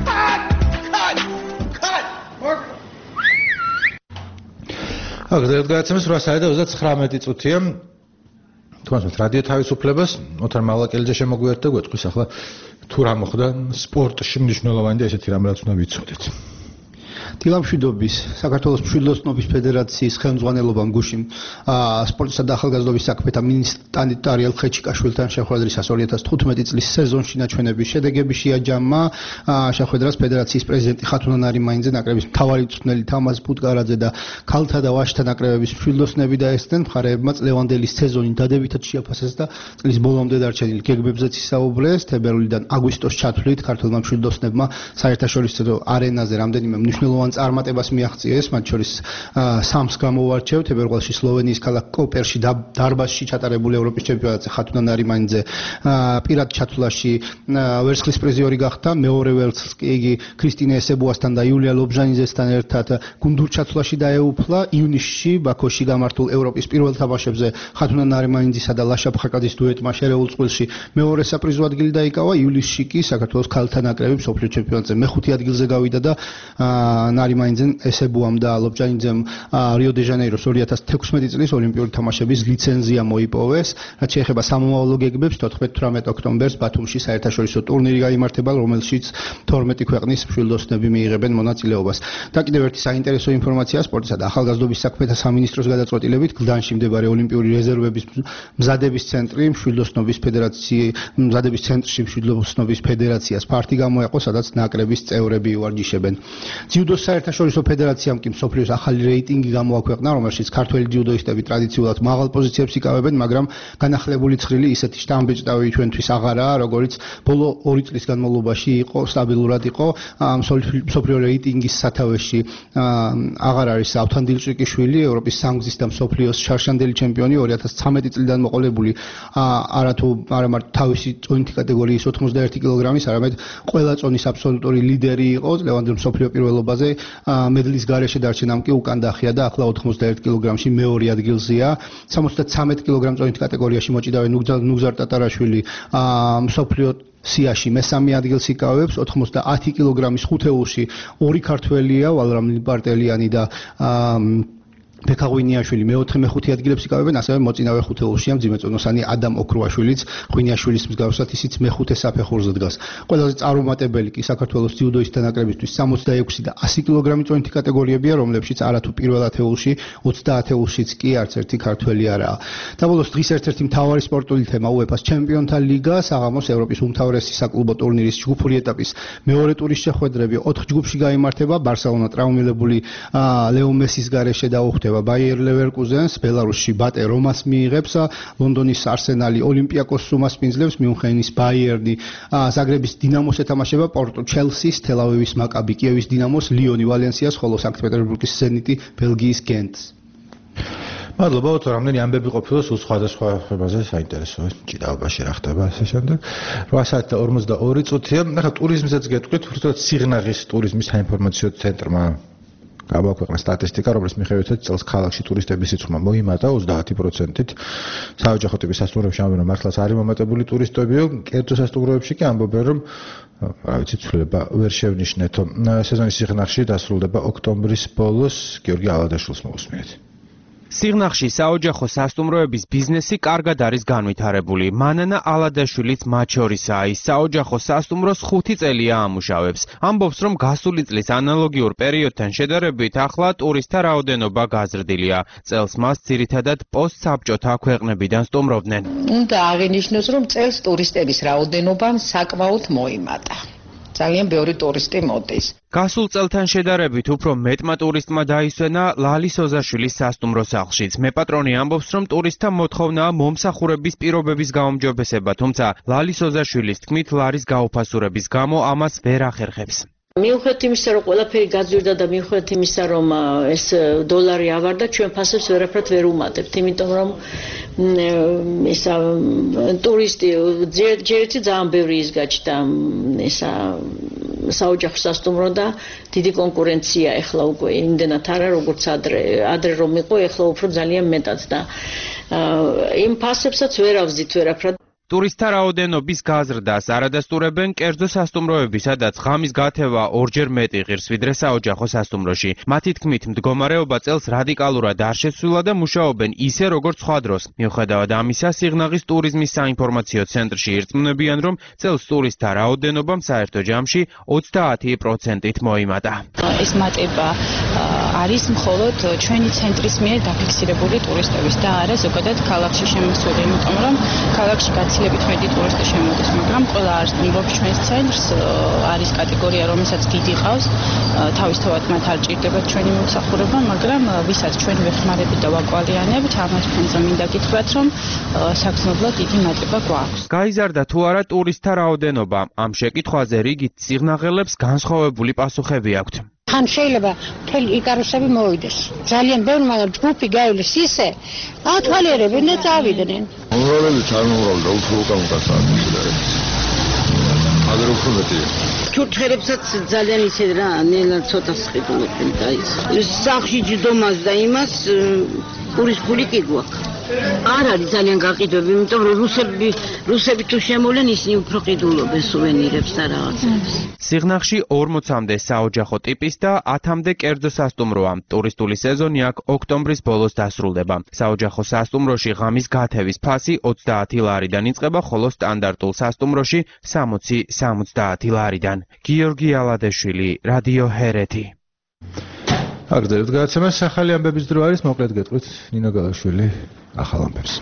S2: აგრძელებთ გადაცემას 8:39 წუთია. თქვენს რადიო თავისუფლებას ოთარ მალაკელიძე შემოგვიერთდა გვეტყვის ახლა თუ რა მოხდა სპორტში მნიშვნელოვანი და ესეთი რამ რაც უნდა ვიცოდეთ.
S19: დილამშვიდობის საქართველოს მშვიდლოსნობის ფედერაციის ხელმძღვანელობამ გუშინ სპორტისა და ახალგაზრდობის საქმეთა მინისტრ არიელ ხეჩიკაშვილთან შეხვედრისას 2015 წლის სეზონში ნაჩვენების შედეგები შეაჯამა შეხვედრას ფედერაციის პრეზიდენტი ხათუნა ნარიმაინძე, ნაკრების მთავარი მწვრთნელი თამაზ პუტკარაძე და ქალთა და ვაჟთა ნაკრებების მშვილდოსნები დაესწრნენ. მხარეებმა ლევანდელის სეზონი დადებითად შეაფასეს და წლის ბოლომდე დარჩენილ გეგმებზეც ისაუბრეს. თებერვლიდან აგვისტოს ჩათვლით ქართველმა მშვილდოსნებმა საერთაშორისო არენაზე რამდენიმე მნიშვნელოვან წარმატებას მიაღწიეს, მათ შორის 3-ს გამოვარჩევ. თებერვალში სლოვენიის ქალაქ კოპერში დარბაზში ჩატარებული ევროპის ჩემპიონატზე ხათუნა ნარიმაინძე პირად ჩათვლაში ვერცხლის პრიზიორი გახდა. მეორე ვერცხლს კი იგი ქრისტინე ესებუასთან და იულია ლობჟანიძესთან ერთად გუნდურ ჩათვლაში დაეუფლა. ივნისში ბაქოში გამართულ ევროპის პირველ თამაშებზე ხათუნა ნარიმაინძისა და ლაშა ფხაკაძის დუეტმა შერეულ წყვილში მეორე საპრიზო ადგილი დაიკავა. ივლისში კი საქართველოს ქალთა ნაკრები მსოფლიო ჩემპიონატზე მეხუთე ადგილზე გავიდა და ნარიმაინძემ ესებუამ და ლობჟანიძემ რიო დე ჟანეიროს 2016 წლის ოლიმპიური თამაშების ლიცენზია მოიპოვეს. რაც შეეხება სამომავლო გეგმებს, 14-18 ოქტომბერს ბათუმში საერთაშორისო ტურნირი გაიმართება, რომელშიც 12 ქვეყნის მშვილდოსნები მიიღებენ მონაწილეობას. და კიდევ ერთი საინტერესო ინფორმაცია სპორტისა და ახალგაზრდობის საქმეთა სამინისტროს გადაწყვეტილებით გლდანში მდებარე ოლიმპიური რეზერვების მზადების ცენტრი მშვილდოსნობის ფედერაციას ფართი გამოეყო, სადაც ნაკრების წევრები ივარჯიშებენ. ძიუდოს საერთაშორისო ფედერაციამ კი მსოფლიოს ახალი რეიტინგი გამოაქვეყნა, რომელშიც ქართველი ძიუდოისტები ტრადიციულად მაღალ პოზიციებს იკავებენ, მაგრამ განახლებული ცხრილი ისეთი შტამბეჭდავი ჩვენთვის აღარაა, როგორც ბოლო 2 წლის განმავლობაში იყო, სტაბილურად იყო. მსოფლიო რეიტინგის სათავეში აღარ არის ავთან დილჭრიკიშვილი, ევროპის სამგზის და მსოფლიოს შარშანდელი ჩემპიონი 2013 წლიდან მოყოლებული, არა მარტო თავისი წონითი კატეგორიის 91 კილოგრამის, არამედ ყველა წონის აბსოლუტური ლიდერი იყო. ლევანდელ მსოფლიო პირველობაზე მედლის გარეშე დარჩენამ კი უკან დაახია და ახლა 91 კილოგრამში მეორე ადგილზეა. 73 კილოგრამ წონით კატეგორიაში მოჭიდავე ნუგზარ ტატარაშვილი მსოფლიო სიაში მესამე ადგილს იკავებს. 90 კილოგრამის ხუთეულში ორი ქართველია, ვალრამ ლიპარტელიანი და ბექა ღვინიაშვილი მეოთხე-მეხუთე ადგილებს იკავებენ, ასევე მოწინავე ხუთეულშია მძიმეწონოსანი ადამ ოქრუაშვილიც, ღვინიაშვილის მსგავსად ისიც მეხუთე საფეხურზე დგას. ყველაზე წარუმატებელი კი საქართველოს ძიუდოისტთა ნაკრებისთვის 66 და 100 კილოგრამი წონითი კატეგორიებია, რომლებშიც არათუ პირველ ათეულში, 20 ათეულშიც კი არც ერთი ქართველი არაა. და ბოლოს დღის ერთ-ერთი მთავარი სპორტული თემა UEFA-ს ჩემპიონთა ლიგა, საღამოს ევროპის უმთავრესი საკლუბო ტურნირის ჯგუფური ეტაპის მეორე ტურის შეხვედრები 4 ჯგუფში გაიმართება. ბარსელონა ტრავმირებული ლეო მესის გარეშე დაუხვდება Bayer Leverkusen's, ბელარუსში ბატე რომას მიიღებს, ლონდონის არსენალი ოლიმპიაკოს სუმას მინძლებს, მიუნხენის ბაიერნი, ზაგრების დინამოს ეთამაშება, პორტო ჩელსის, თელ-ავივის მაკაბი, კიევის დინამოს, ლიონი ვალენსიას, ხოლო სანქტ-პეტერბურგის ზენიტი ბელგიის გენტს.
S2: მადლობა, ოთო, რამდენი ამბები ყოფილა სულ სხვადასხვა ხებაზე საინტერესოა, ჭიდაობაში რა ხდება ასე შემდეგ. 8:42 წუთია. ახლა ტურიზმზეც გეტყვით, უბრალოდ სიღნაღის ტურიზმის საინფორმაციო ცენტრმა გამოაქვეყნა სტატისტიკა, რომლის მიხედვითაც წელს ქალაქში ტურისტების სიცხმა მოიმატა 30%-ით. საოჯახო ტიპის სასტუმროებში ამბობენ, მართლაც არის მომატებული ტურისტებიო, კერძო სასტუმროებში კი ამბობენ, რომ რა ვიცი, ცვლილება ვერ შევნიშნეთო. სეზონის სიღნაღში დასრულდება ოქტომბრის ბოლოს. გიორგი ალადაშვილს მოусმინეთ.
S20: სიღნაღში საოჯახო სასტუმროების ბიზნესი კარგად არის განვითარებული. მანანა ალადაშვილიც მათ შორისაა. ის საოჯახო სასტუმროს 5 წელია ამუშავებს. ამბობს, რომ გასული წლის ანალოგიურ პერიოდთან შედარებით ახლა ტურისტთა რაოდენობა გაზრდილია. წელს მას ძირითადად პოსტსაბჭოთა ქვეყნებიდან სტუმრობდნენ.
S21: უნდა აღინიშნოს, რომ წელს ტურისტების რაოდენობამ საკმაოდ მოიმატა. ძალიან ბევრი ტურისტი მოდის.
S20: გასულ წელთან შედარებით უფრო მეტმა ტურისტმა დაისვენა ლალის ოზაშვილის სასტუმრო სახლშიც. მეპატრონი ამბობს, რომ ტურისტთა მოთხოვნაა მომსახურების პირობების გაუმჯობესება, თუმცა ლალის ოზაშვილის თქმით, ლარის გაუფასურების გამო ამას ვერ ახერხებს.
S22: მიუხედავად იმისა, რომ ყველაფერი გაძვირდა და მიუხედავად იმისა, რომ ეს დოლარი ავარდა, ჩვენ ფასებს ვერაფრად ვერ უმატებთ, იმიტომ რომ ისა ტურისტი ჯერჯერობით ძალიან ბევრი ის გაჩნდა ისა საოჯახო სასტუმრო და დიდი კონკურენცია ეხლა უკვე იმდენად არა, როგორც ადრე რომ იყო, ეხლა უფრო ძალიან მეტად და იმ ფასებსაც ვერ ავზით ვერაფრად.
S20: ტურისტთა რაოდენობის გაზრდას არადასტურებენ კერძო სასტუმროები, სადაც ღამის გათევა ორჯერ მეტი ღირს ვიდრე საოჯახო სასტუმროში. მათი თქმით, მდგომარეობა წელს რადიკალურად არ შეცვლილა და მუშაობენ ისე, როგორც სხვა დროს. მიუხედავად ამისა, სიღნაღის ტურიზმის საინფორმაციო ცენტრში ირწმუნებიან, რომ წელს ტურისტთა რაოდენობამ საერთო ჯამში 30%-ით მოიმატა.
S5: ეს მატება არის მხოლოდ ჩვენი ცენტრის მიერ დაფიქსირებული ტურისტების და არა ზოგადად ქალაქში შემოსული, იმიტომ რომ ქალაქში გაცილებით მეტი ტურისტი შემოდის, მაგრამ ყველა არ სტუმრობს ჩვენს ცენტრს, არის კატეგორია, რომელსაც დიდი ყავს, თავისთავად მათ არ ჭირდებათ ჩვენი მომსახურება, მაგრამ ვისაც ჩვენ ვეხმარებით და ვაკვალიანებთ, ამას ფონზე მინდა გითხრათ, რომ საგრძნობლად დიდი მატება გვაქვს.
S20: გაიზარდა თუ არა ტურისტთა რაოდენობა, ამ შეკითხვაზე რიგით სიღნაღელებს განსხვავებული პასუხები აქვთ.
S6: თან შეიძლება მთელი იკაროსები მოვიდეს. ძალიან ბევრი, მაგრამ ჯგუფი გაივლის ისე, ათვალიერებენ და წავიდნენ.
S23: მომრავლები თანამრავლე და უფრო უკან გასაარჩევია. აგერ უფრო მეტია.
S24: თურქებსაც ძალიან ისე რა, ნელა ცოტა სყიდულობენ და ის სახში ჯდომას და იმას პურის ფული კი გვაქვს. არ არის ძალიან გაყიდვები, იმიტომ რომ რუსები თუ შემოვლენ, ისინი უფრო ყიდულობენ სუვენირებს და რაღაცებს.
S20: სიღნაღში 40-მდე საოჯახო ტიპის და 10-მდე კერძო სასტუმროა. ტურისტული სეზონი აქ ოქტომბრის ბოლოს დასრულდება. საოჯახო სასტუმროში ღამის გათევის ფასი 30 ლარიდან იწყება, ხოლო სტანდარტულ სასტუმროში 60-70 ლარიდან. გიორგი ალადეშვილი, რადიო ჰერეთი.
S2: აგრძელებთ გადაცემას, ახალი ამბების დრო არის, მოკლედ გეტყვით ნინო გალაშვილი ახალ ამბებს.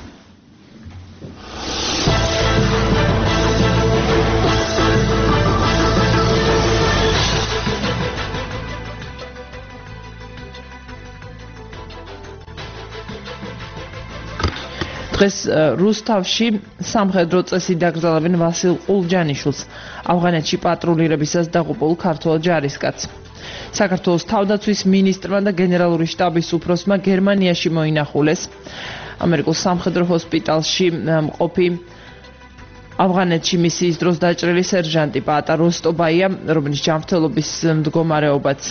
S3: დღეს რუსთავში სამხედრო წესი დაკრძალებენ ვასილ ყულჯანიშვილს, ავღანეთში პატრულირებისას დაღუპულ ქართველ ჯარისკაცს. საქართველოს თავდაცვის მინისტრმა და გენერალური შტაბის უფროსმა გერმანიაში მოინახულეს. ამერიკულ სამხედრო ჰოსპიტალში მყოფი ავღანეთში მისიის დროს დაჭრილი სერჟანტი პაატა როსტობაია, რომლის ჯანმრთელობის მდგომარეობაც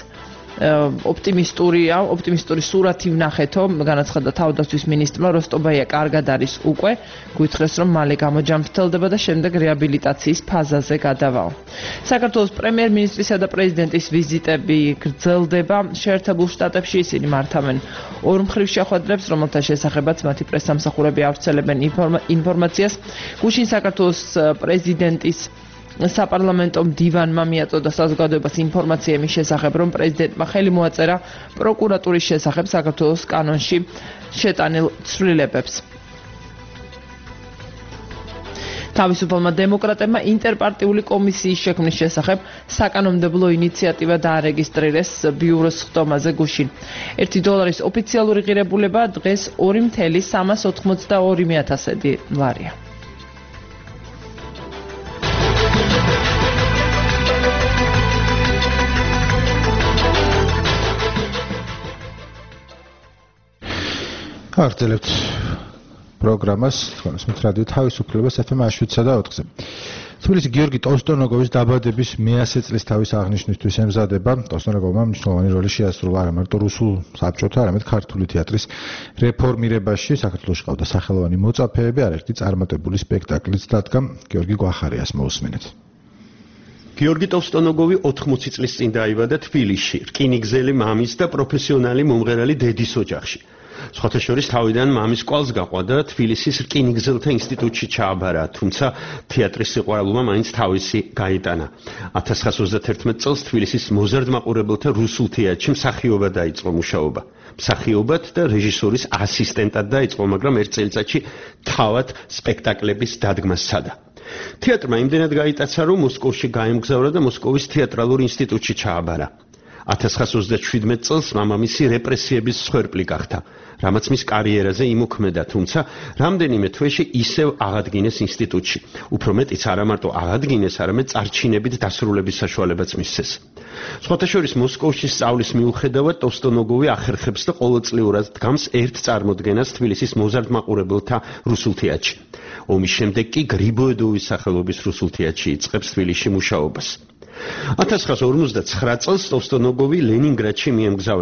S3: ოპტიმისტური სურათი ვნახეთო, განაცხადა თავდაცვის მინისტრმა. როსტობაია კარგად არის უკვე, გვითხრეს რომ მალე გამოჯანმრთელდება და შემდეგ რეაბილიტაციის ფაზაზე გადავალ. საქართველოს პრემიერ-მინისტრისა და პრეზიდენტის ვიზიტები გრძელდება შეერთებულ შტატებში, ისინი მართავენ ორმხრივ შეხვედრებს, რომელთა შესახებაც მათი პრესსამსახურები ავრცელებენ ინფორმაციას. გუშინ საქართველოს პრეზიდენტის საპარლამენტო მდივანმა მიაწოდა საზოგადოებას ინფორმაცია იმის შესახებ, რომ პრეზიდენტმა ხელი მოაწერა პროკურატურის შესახებ საქართველოს კანონში შეტანილ ცვლილებებს. თავისუფალმა დემოკრატებმა ინტერპარტიული კომისიის შექმნის შესახებ საკანონმდებლო ინიციატივა დაარეგისტრირეს ბიუროს ხტომაზე გუშინ. $1 ოფიციალური ღირებულება დღეს 2,382,000 ლარია.
S2: აღწერებთ პროგრამას, თქვენს მით რადიო თავისუფლებას FM 7-სა და 4-ზე. თბილისის გიორგი ტოსტონოგოვის დაბადების 100 წლის თავის აღნიშვნისთვის ემზადება. ტოსტონოგოვმა მნიშვნელოვანი როლი შეასრულა არა მარტო რუსულ საბჭოთა, არამედ ქართული თეატრის რეფორმირებაში. საქართველოში ყავდა სახელოვანი მოწაფეები, არაერთი წარმატებული სპექტაკლიც დადგა. გიორგი გვახარიას მოусმინეთ.
S25: გიორგი ტოსტონოგოვი 80 წლის წინ დაიბადა თბილისში, რკინიგზელი მამის და პროფესიონალი მომღერალი დედის ოჯახში. სხვათა შორის თავიდან მამის კვალს გაყვა და თბილისის რკინიგზელთა ინსტიტუტში ჩააბარა, თუმცა თეატრის სიყვარულმა მაინც თავისი გაიტანა. 1931 წელს თბილისის მოზარდ-მაყურებელთა რუსულ თეატრში მსახიობად დაიწყო მუშაობა. მსახიობად და რეჟისორის ასისტენტად დაიწყო, მაგრამ ერთ წელიწადში თავად სპექტაკლების დადგმას სცადა. თეატრმა იმდენად გაიტაცა, რომ მოსკოვში გაემგზავრა და მოსკოვის თეატრალურ ინსტიტუტში ჩააბარა. 1927 წელს მამამისი რეპრესიების მსხვერპლი გახდა, რამაც მის კარიერაზე იმოქმედა, თუმცა რამდენიმე თვეში ისევ აღადგინეს ინსტიტუტში. უფრო მეტიც არა მარტო აღადგინეს, არამედ წარჩინებით დასრულების საშუალებაც მისცეს. სხვათა შორის მოსკოვში სწავლის მიუხედავად ტოსტონოგოვი ახერხებს და ყოველწლიურად დგამს ერთ წარმოდგენას თბილისის მოზარდ-მაყურებელთა რუსულ თეატრში. ომის შემდეგ კი გრიბოედოვის სახელობის რუსულ თეატრში იწყებს თბილისში მუშაობას. 1959 წელს ტოსტონოგოვი ლენინგრადში მიემგზავრება.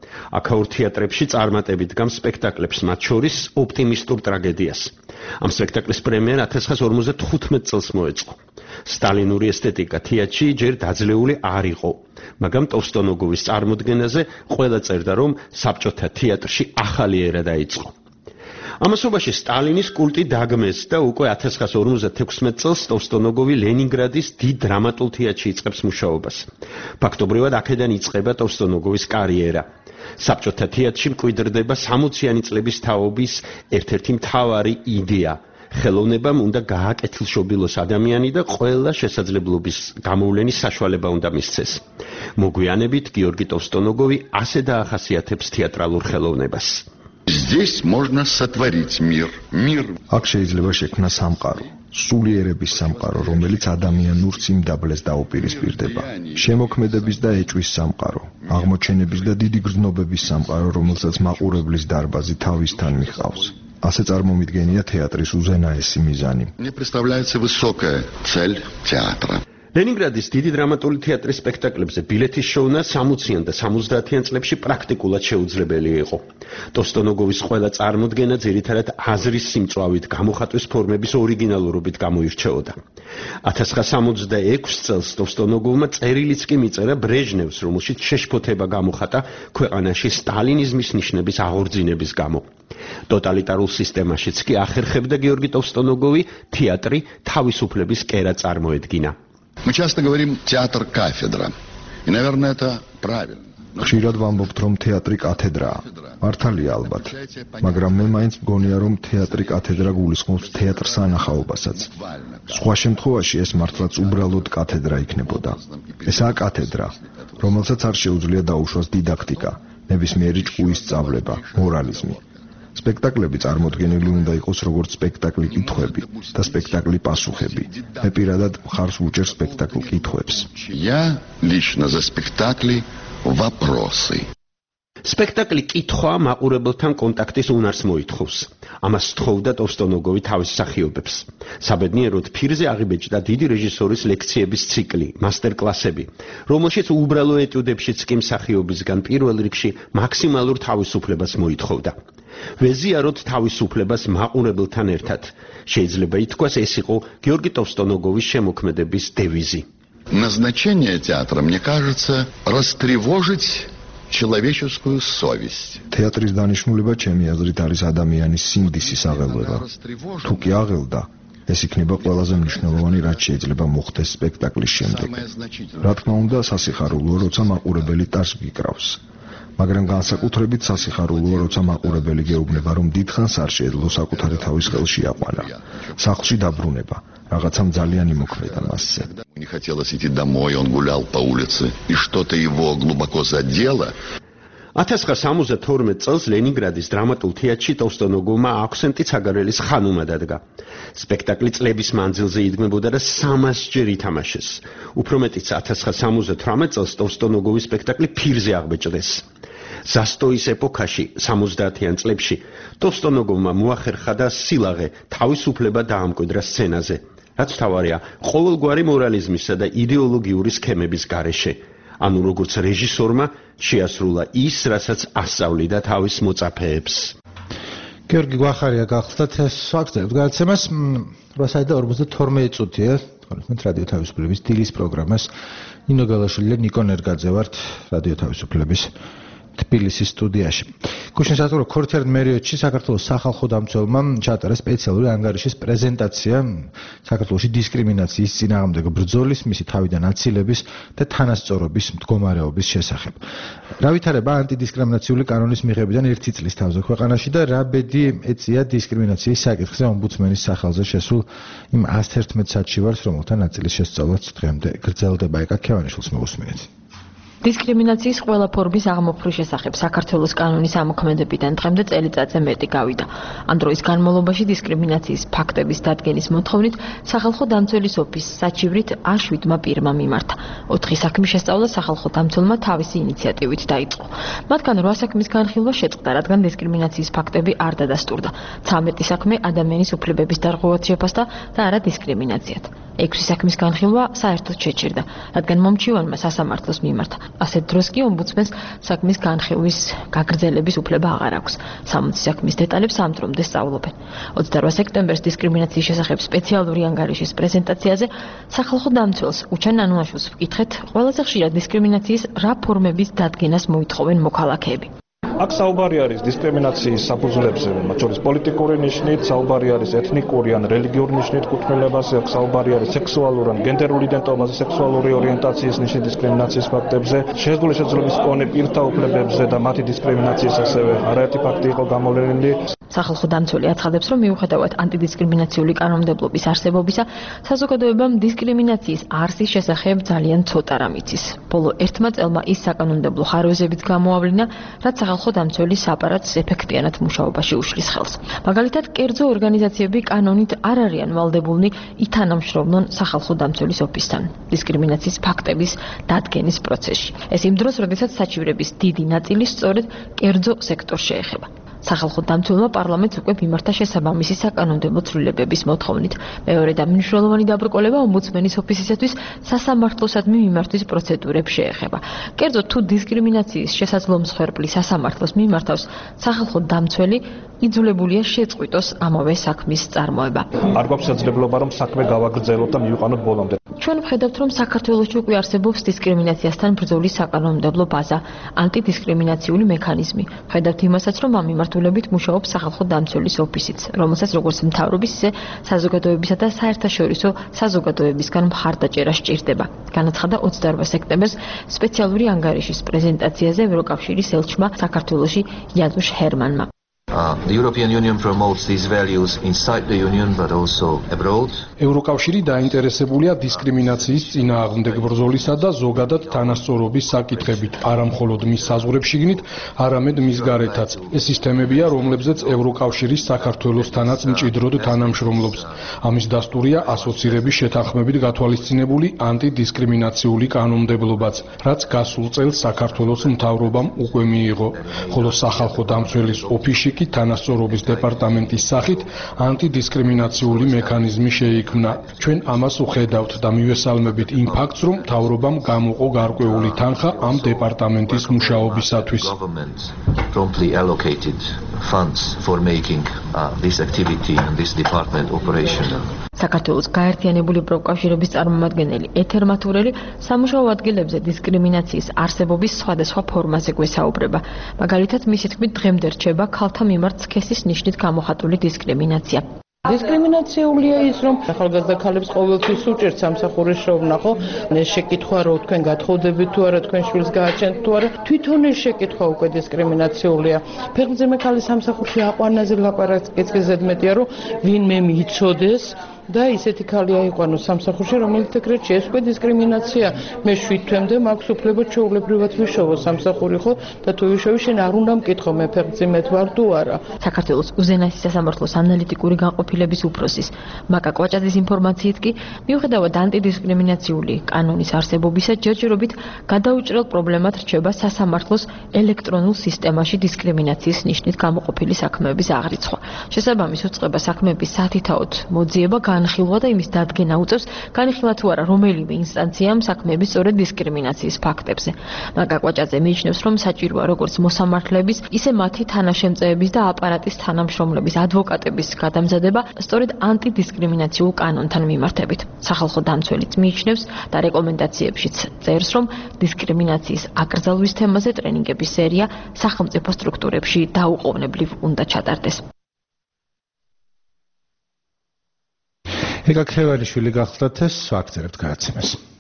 S25: აქაურ თეატრებში წარმატებით დგამს სპექტაკლებს, მათ შორის ოპტიმისტურ ტრაგედიას. ამ სპექტაკლის პრემიერა 1955 წელს მოეწყო. სტალინური ესთეტიკა თეატრში ჯერ დაძლეული არ იყო, მაგრამ ტოვსტონოგოვის წარმოდგენაზე ყველა წერდა, რომ საბჭოთა თეატრში ახალი ერა დაიწყო. ამასობაში სტალინის კულტი დაგმეს და უკვე 1956 წელს ტოვსტონოგოვი ლენინგრადის დიდ დრამატულ თეატრში იწყებს მუშაობას. ფაქტობრივად აქედან იწყება ტოვსტონოგოვის კარიერა. საბჭოთა თეატრში მკვიდრდება 60-იანი წლების თაობის ერთ-ერთი მთავარი იდეა. ხელოვნებამ უნდა გააკეთილშობილოს ადამიანი და ყველა შესაძლებლობის გამოვლენის საშუალება უნდა მისცეს. მოგვიანებით გიორგი ტოვსტონოგოვი ასე დაახასიათებს თეატრალურ ხელოვნებას.
S4: Здесь можно сотворить мир.
S7: აქ შეიძლება შექმნა სამყარო, სულიერების სამყარო, რომელიც ადამიანურ სიმდაბლეს დაუპირისპირდება. შემოქმედების და ეჭვის სამყარო, აღმოჩენების და დიდი გრძნობების სამყარო, რომელსაც მაყურებლის დარბაზი თავისთან მიჰყავს. ასე წარმომიდგენია თეატრის უზენაესი მიზანი.
S4: Мне представляется высокая цель театра.
S25: ლენინგრადის დიდი დრამატული თეატრის სპექტაკლებზე ბილეთის შოვნა 60-იან და 70-იან წლებში პრაქტიკულად შეუძლებელი იყო. ტოვსტონოგოვის ყველა წარმოდგენა ძირითადად აზრის სიმწვავით, გამოხატვის ფორმების ორიგინალურობით გამოირჩეოდა. 1966 წელს ტოვსტონოგოვმა წერილიც კი მიწერა ბრეჟნევს, რომელშიც შეშფოთება გამოხატა ქვეყანაში სტალინიზმის ნიშნების აღორძინების გამო. ტოტალიტარულ სისტემაშიც კი ახერხებდა გიორგი ტოვსტონოგოვი, თეატრი თავისუფლების კერა წარმოედგინა.
S4: Мы часто говорим театр кафедра. И, наверное, это правильно.
S7: ხშირად ვამბობთ, რომ თეატრი კათედრაა. მართალია ალბათ, მაგრამ მე მაინც მგონია, რომ თეატრი კათედრა გულისხმობს თეატრს ანახაობასაც. სხვა შემთხვევაში ეს მართლაც უბრალოდ კათედრა იქნებოდა. ესაა კათედრა, რომელსაც არ შეუძლია დაუშვას დიდაქტიკა, ნებისმიერი ჭკუის სწავლება, მორალიზმი. სპექტაკლები წარმოდგენილი უნდა იყოს როგორც სპექტაკლი კითხვები და სპექტაკლი პასუხები. მე პირადად მხარს ვუჭერ სპექტაკლ კითხვებს.
S4: Я лично за спектакли вопросы.
S25: სპექტაკლი კითხვა მაყურებელთან კონტაქტის უნარს მოითხოვს. ამას თხოვდა ტოვსტონოგოვი თავის მსახიობებს. საბედნიეროდ ფირზე აღიბეჭდა დიდი რეჟისორის ლექციების ციკლი, მასტერკლასები, რომელშიც უბრალო ეტიუდებშიც კი მსახიობისგან პირველ რიგში მაქსიმალურ თავისუფლებას მოითხოვდა. ვეზიაროთ თავისუფლებას მაყურებელთან ერთად. შეიძლება ითქვას, ეს იყო გიორგი ტოვსტონოგოვის შემოქმედების დევიზი.
S4: Назначение театра, мне кажется, растревожить человеческую совесть.
S7: თეატრის დანიშნულება ჩემი აზრით არის ადამიანის სინდისის აღელვება. თუ კი აღელდა, ეს იქნება ყველაზე მნიშვნელოვანი, რაც შეიძლება მოხდეს სპექტაკლის შემდეგ. რა თქმა უნდა, სასიხარულოა, როცა მაყურებელი ტარს გიკრავს. მაგრამ განსაკუთრებით სასიხარულოა, როცა მაყურებელი გეუბნება, რომ დიდხანს არ შეეძლო საკუთარი თავის ხელში აყვანა. სახლში დაბრუნება, რაღაცამ ძალიან იმოქმედა მასზე.
S4: Не хотелось идти домой, он гулял по улице, и что-то его глубоко задело.
S25: 1972 წელს ლენინგრადის დრამატულ თეატრში ტოვსტონოგოვმა აქვსენტი ცაგარელის ხანუმა დადგა. სპექტაკლი წლების მანძილზე იდგმებოდა და 300 ჯერ ითამაშეს. უფრო მეტიც 1978 წელს ტოვსტონოგოვის სპექტაკლი ფირზე აღბეჭდეს. ზასტოის ეპოქაში 70-იან წლებში ტოვსტონოგოვმა მოახერხა და სილაღე თავისუფლება დაამკვიდრა სცენაზე, რაც თავარია ყოველგვარი მორალიზმისა და იდეოლოგიური სქემების გარეშე. ანუ როგორც რეჟისორმა შეასრულა ის, რასაც ასწავლიდა თავის მოწაფეებს.
S2: გიორგი გვახარია გახლდათ ეს ვაგრძელებთ გადაცემას 8:42 წუთია. თქვენ რადიო თავისუფლების დილის პროგრამას ნინო გალაშვილი და ნიკო ნერგაძე ვართ რადიო თავისუფლების თბილისის სტუდიაში. გუშინ საწყო ქორთერ მერიოტში საქართველოს სახალხო დამცველმა ჩაატარა სპეციალური ანგარიშის პრეზენტაცია საქართველოში დისკრიმინაციის წინააღმდეგ ბრძოლის, მისი თავიდან აცილების და თანასწორობის მდგომარეობის შესახებ. რა ვითარება ანტიდისკრიმინაციული კანონის მიღებიდან 1 წლის თავზე ქვეყანაში და რა ბედი ეწია დისკრიმინაციის საკითხზე ომბუდსმენის სახელზე შესულ იმ 111 საჩივარს, რომელთა ნაწილის შესწავლაც დღემდე გრძელდება. ეკა ქევანიშვილს მოგუსმინეთ.
S9: დისკრიმინაციის ყველა ფორმის აღმოფხრის შესახებ საქართველოს კანონის ამოქმედებიდან დღემდე წელიწადზე მეტი გავიდა. ამ დროის განმავლობაში დისკრიმინაციის ფაქტების დადგენის მოთხოვნით სახალხო დამცველის ოფისს საჩივრით A7 პირმა მიმართა. 4 საქმის შესწავლა სახალხო დამცველმა თავისი ინიციატივით დაიწყო. მათგან 8 საქმის განხილვა შეწყდა, რადგან დისკრიმინაციის ფაქტები არ დადასტურდა. 13 საქმე ადამიანის უფლებების დარღვევად შეფასდა და არა დისკრიმინაციად. 6 საქმის განხილვა საერთოდ შეჭირდა, რადგან მომჩივანმა სასამართლოს მიმართა. ასეთ დროს კი ომბუდსმენს საქმის განხილვის გაგრძელების უფლება აღარ აქვს. 60 საქმის დეტალებს ამ დრომდე სწავლობენ. 28 სექტემბერს დისკრიმინაციის შესახებ სპეციალური ანგარიშის პრეზენტაციაზე სახალხო დამცველს უჩან ანუაშვილს ვკითხეთ, ყველაზე ხშირად დისკრიმინაციის რა ფორმების დადგენას მოითხოვენ მოქალაქეები.
S8: აქ საუბარი არის დისკრიმინაციის საფუძვლებზე, მათ შორის პოლიტიკური ნიშნით, საუბარი არის ეთნიკური ან რელიგიური ნიშნით კუთვნილებაზე, აქ საუბარი არის სექსუალურ ან გენდერულ იდენტობაზე, სექსუალური ორიენტაციის ნიშნით დისკრიმინაციის ფაქტებზე, შეზღუდული შეძლების მქონე პირთა უფლებებზე და მათი დისკრიმინაციის ასევე არაერთი ფაქტი იყო გამოვლენილი.
S9: სახალხო დამცველი აცხადებს, რომ მიუხედავად ანტიდისკრიმინაციული კანონმდებლობის არსებობისა, საზოგადოებამ დისკრიმინაციის არსის შესახებ ძალიან ცოტა რამ იცის. ბოლო ერთმა წელმა ის საკანონმდებლო ხარვეზებიც გამოავლინა, რაც სახალხო დამცველის აპარატს ეფექტიანად მუშაობაში უშლის ხელს. მაგალითად, კერძო ორგანიზაციები კანონით არ არიან ვალდებულნი ითანამშრომლონ სახალხო დამცველის ოფისთან დისკრიმინაციის ფაქტების დადგენის პროცესში. ეს იმ დროს, როდესაც საჩივრების დიდი ნაწილი სწორედ კერძო სექტორს შეეხება. სახალხო დამცველმა პარლამენტს უკვე მიმართა შესაბამისი საკანონმდებლო ცვლილებების მოთხოვნით. მეორე და მნიშვნელოვანი დაბრკოლება ომბუდსმენის ოფისისათვის სასამართლოსადმი მიმართვის პროცედურებს შეეხება. კერძოდ, თუ დისკრიმინაციის შესაძლო მსხვერპლი სასამართლოს მიმართავს, სახალხო დამცველი იძულებულია შეწყვიტოს ამავე საქმის წარმოება.
S8: არ გვაქვს შესაძლებლობა, რომ საქმე გავაგრძელოთ და მივიყვანოთ ბოლომდე.
S9: ჩვენ ვხედავთ, რომ საქართველოში უკვე არსებობს დისკრიმინაციასთან ბრძოლის საკანონმდებლო ბაზა, ანტიდისკრიმინაციული მექანიზმი. ვხედავთ იმასაც, რომ ამ მიმართულებით მუშაობს სახალხო დამცველის ოფისიც, რომელსაც როგორც მთავრობის, ისე საზოგადოებისა და საერთაშორისო საზოგადოებისგან მხარდაჭერა სჭირდება. განაცხადა 28 სექტემბერს სპეციალური ანგარიშის პრეზენტაციაზე ევროკავშირის ელჩმა საქართველოში იანუშ ჰერმანმა.
S10: The European Union promotes these values inside the Union but also abroad.
S11: ევროკავშირი დაინტერესებულია დისკრიმინაციის წინააღმდეგ ბრძოლისა და ზოგადად თანასწორობის საკითხებით, არა მხოლოდ მის საზღვრებშიგნით, არამედ მის გარეთაც. ეს ის თემებია, რომლებზეც ევროკავშირის საქართველოსთანაც მჭიდროდ თანამშრომლობს. ამის დასტურია ასოცირების შეთანხმებით გათვალისწინებული ანტიდისკრიმინაციული კანონმდებლობაც, რაც გასულ წელს საქართველოს მთავრობამ უკვე მიიღო, ხოლო სახალხო დამცველის ოფისში თანასწორობის დეპარტამენტის სახით ანტიდისკრიმინაციული მექანიზმი შეიქმნა. ჩვენ ამას ვხედავთ და მივესალმებით იმ ფაქტს, რომ მთავრობამ გამოყო გარკვეული თანხა ამ დეპარტამენტის მუშაობისათვის.
S10: Promptly allocated funds for making this activity and this department operational.
S9: საქართველოს გაერთიანებული პროფკავშირების წარმომადგენელი ეთერ მათურელი სამუშაო ადგილებზე დისკრიმინაციის არსებობის სხვადასხვა ფორმაზე გვესაუბრება. მაგალითად, მისი თქმით, დღემდე რჩება ქალთა მიმართ სქესის ნიშნით გამოხატული დისკრიმინაცია.
S12: დისკრიმინაციულია ის, რომ ახალგაზრდა ქალებს ყოველთვის უჭერთ სამსახურის შოვნა, ხო? ეს შეკითხვა რო თქვენ გათხოვდებით თუ არა, თქვენ შვილს გააჩენთ თუ არა, თვითონ ეს შეკითხვა უკვე დისკრიმინაციულია. ფეხმძიმე ქალის სამსახურში აყვანაზე ლაპარაკიც ზედმეტია, რომ ვინმე მიიცოდეს და ისეთი ქალი აიყვანოს სამსახურში, რომელიც ეგრეთში ეს უკვე დისკრიმინაცია. მე 7 თვემდე მაქვს უფლება ჩვეულებრივად ვიშოვო სამსახური, ხო? და თუ ვიშოვი, შენ არ უნდა მკითხო მე ფეხმძიმედ ვარ თუ არა.
S9: საქართველოს უზენაესი სასამართლოს ანალიტიკური განყოფილების უფროსის მაკა კვაჭაძის ინფორმაციით კი, მიუხედავად ანტიდისკრიმინაციული კანონის არსებობისა, ჯერჯერობით გადაუჭრელ პრობლემად რჩება სასამართლოს ელექტრონულ სისტემაში დისკრიმინაციის ნიშნით გამოყოფილი საქმეების აღრიცხვა. შესაბამის უწყება საქმეების სათითაოდ მოძიება განხილვა და იმის დადგენა უწევს, განიხილა თუ არა რომელიმე ინსტანციამ საქმეების სწორედ დისკრიმინაციის ფაქტებზე. მაკა კვაჭაძე მიიჩნევს, რომ საჭიროა როგორც მოსამართლეების, ისე მათი თანაშემწეების და აპარატის თანამშრომლების, ადვოკატების გადამზადება სწორედ ანტიდისკრიმინაციულ კანონთან მიმართებით. სახალხო დამცველიც მიიჩნევს და რეკომენდაციებშიც წერს, რომ დისკრიმინაციის აკრძალვის თემაზე ტრენინგების სერია სახელმწიფო სტრუქტურებში დაუყოვნებლივ უნდა ჩატარდეს.
S2: ეკა ქევანიშვილი გახლდათ ეს ვაქცევებთ გადაცემას.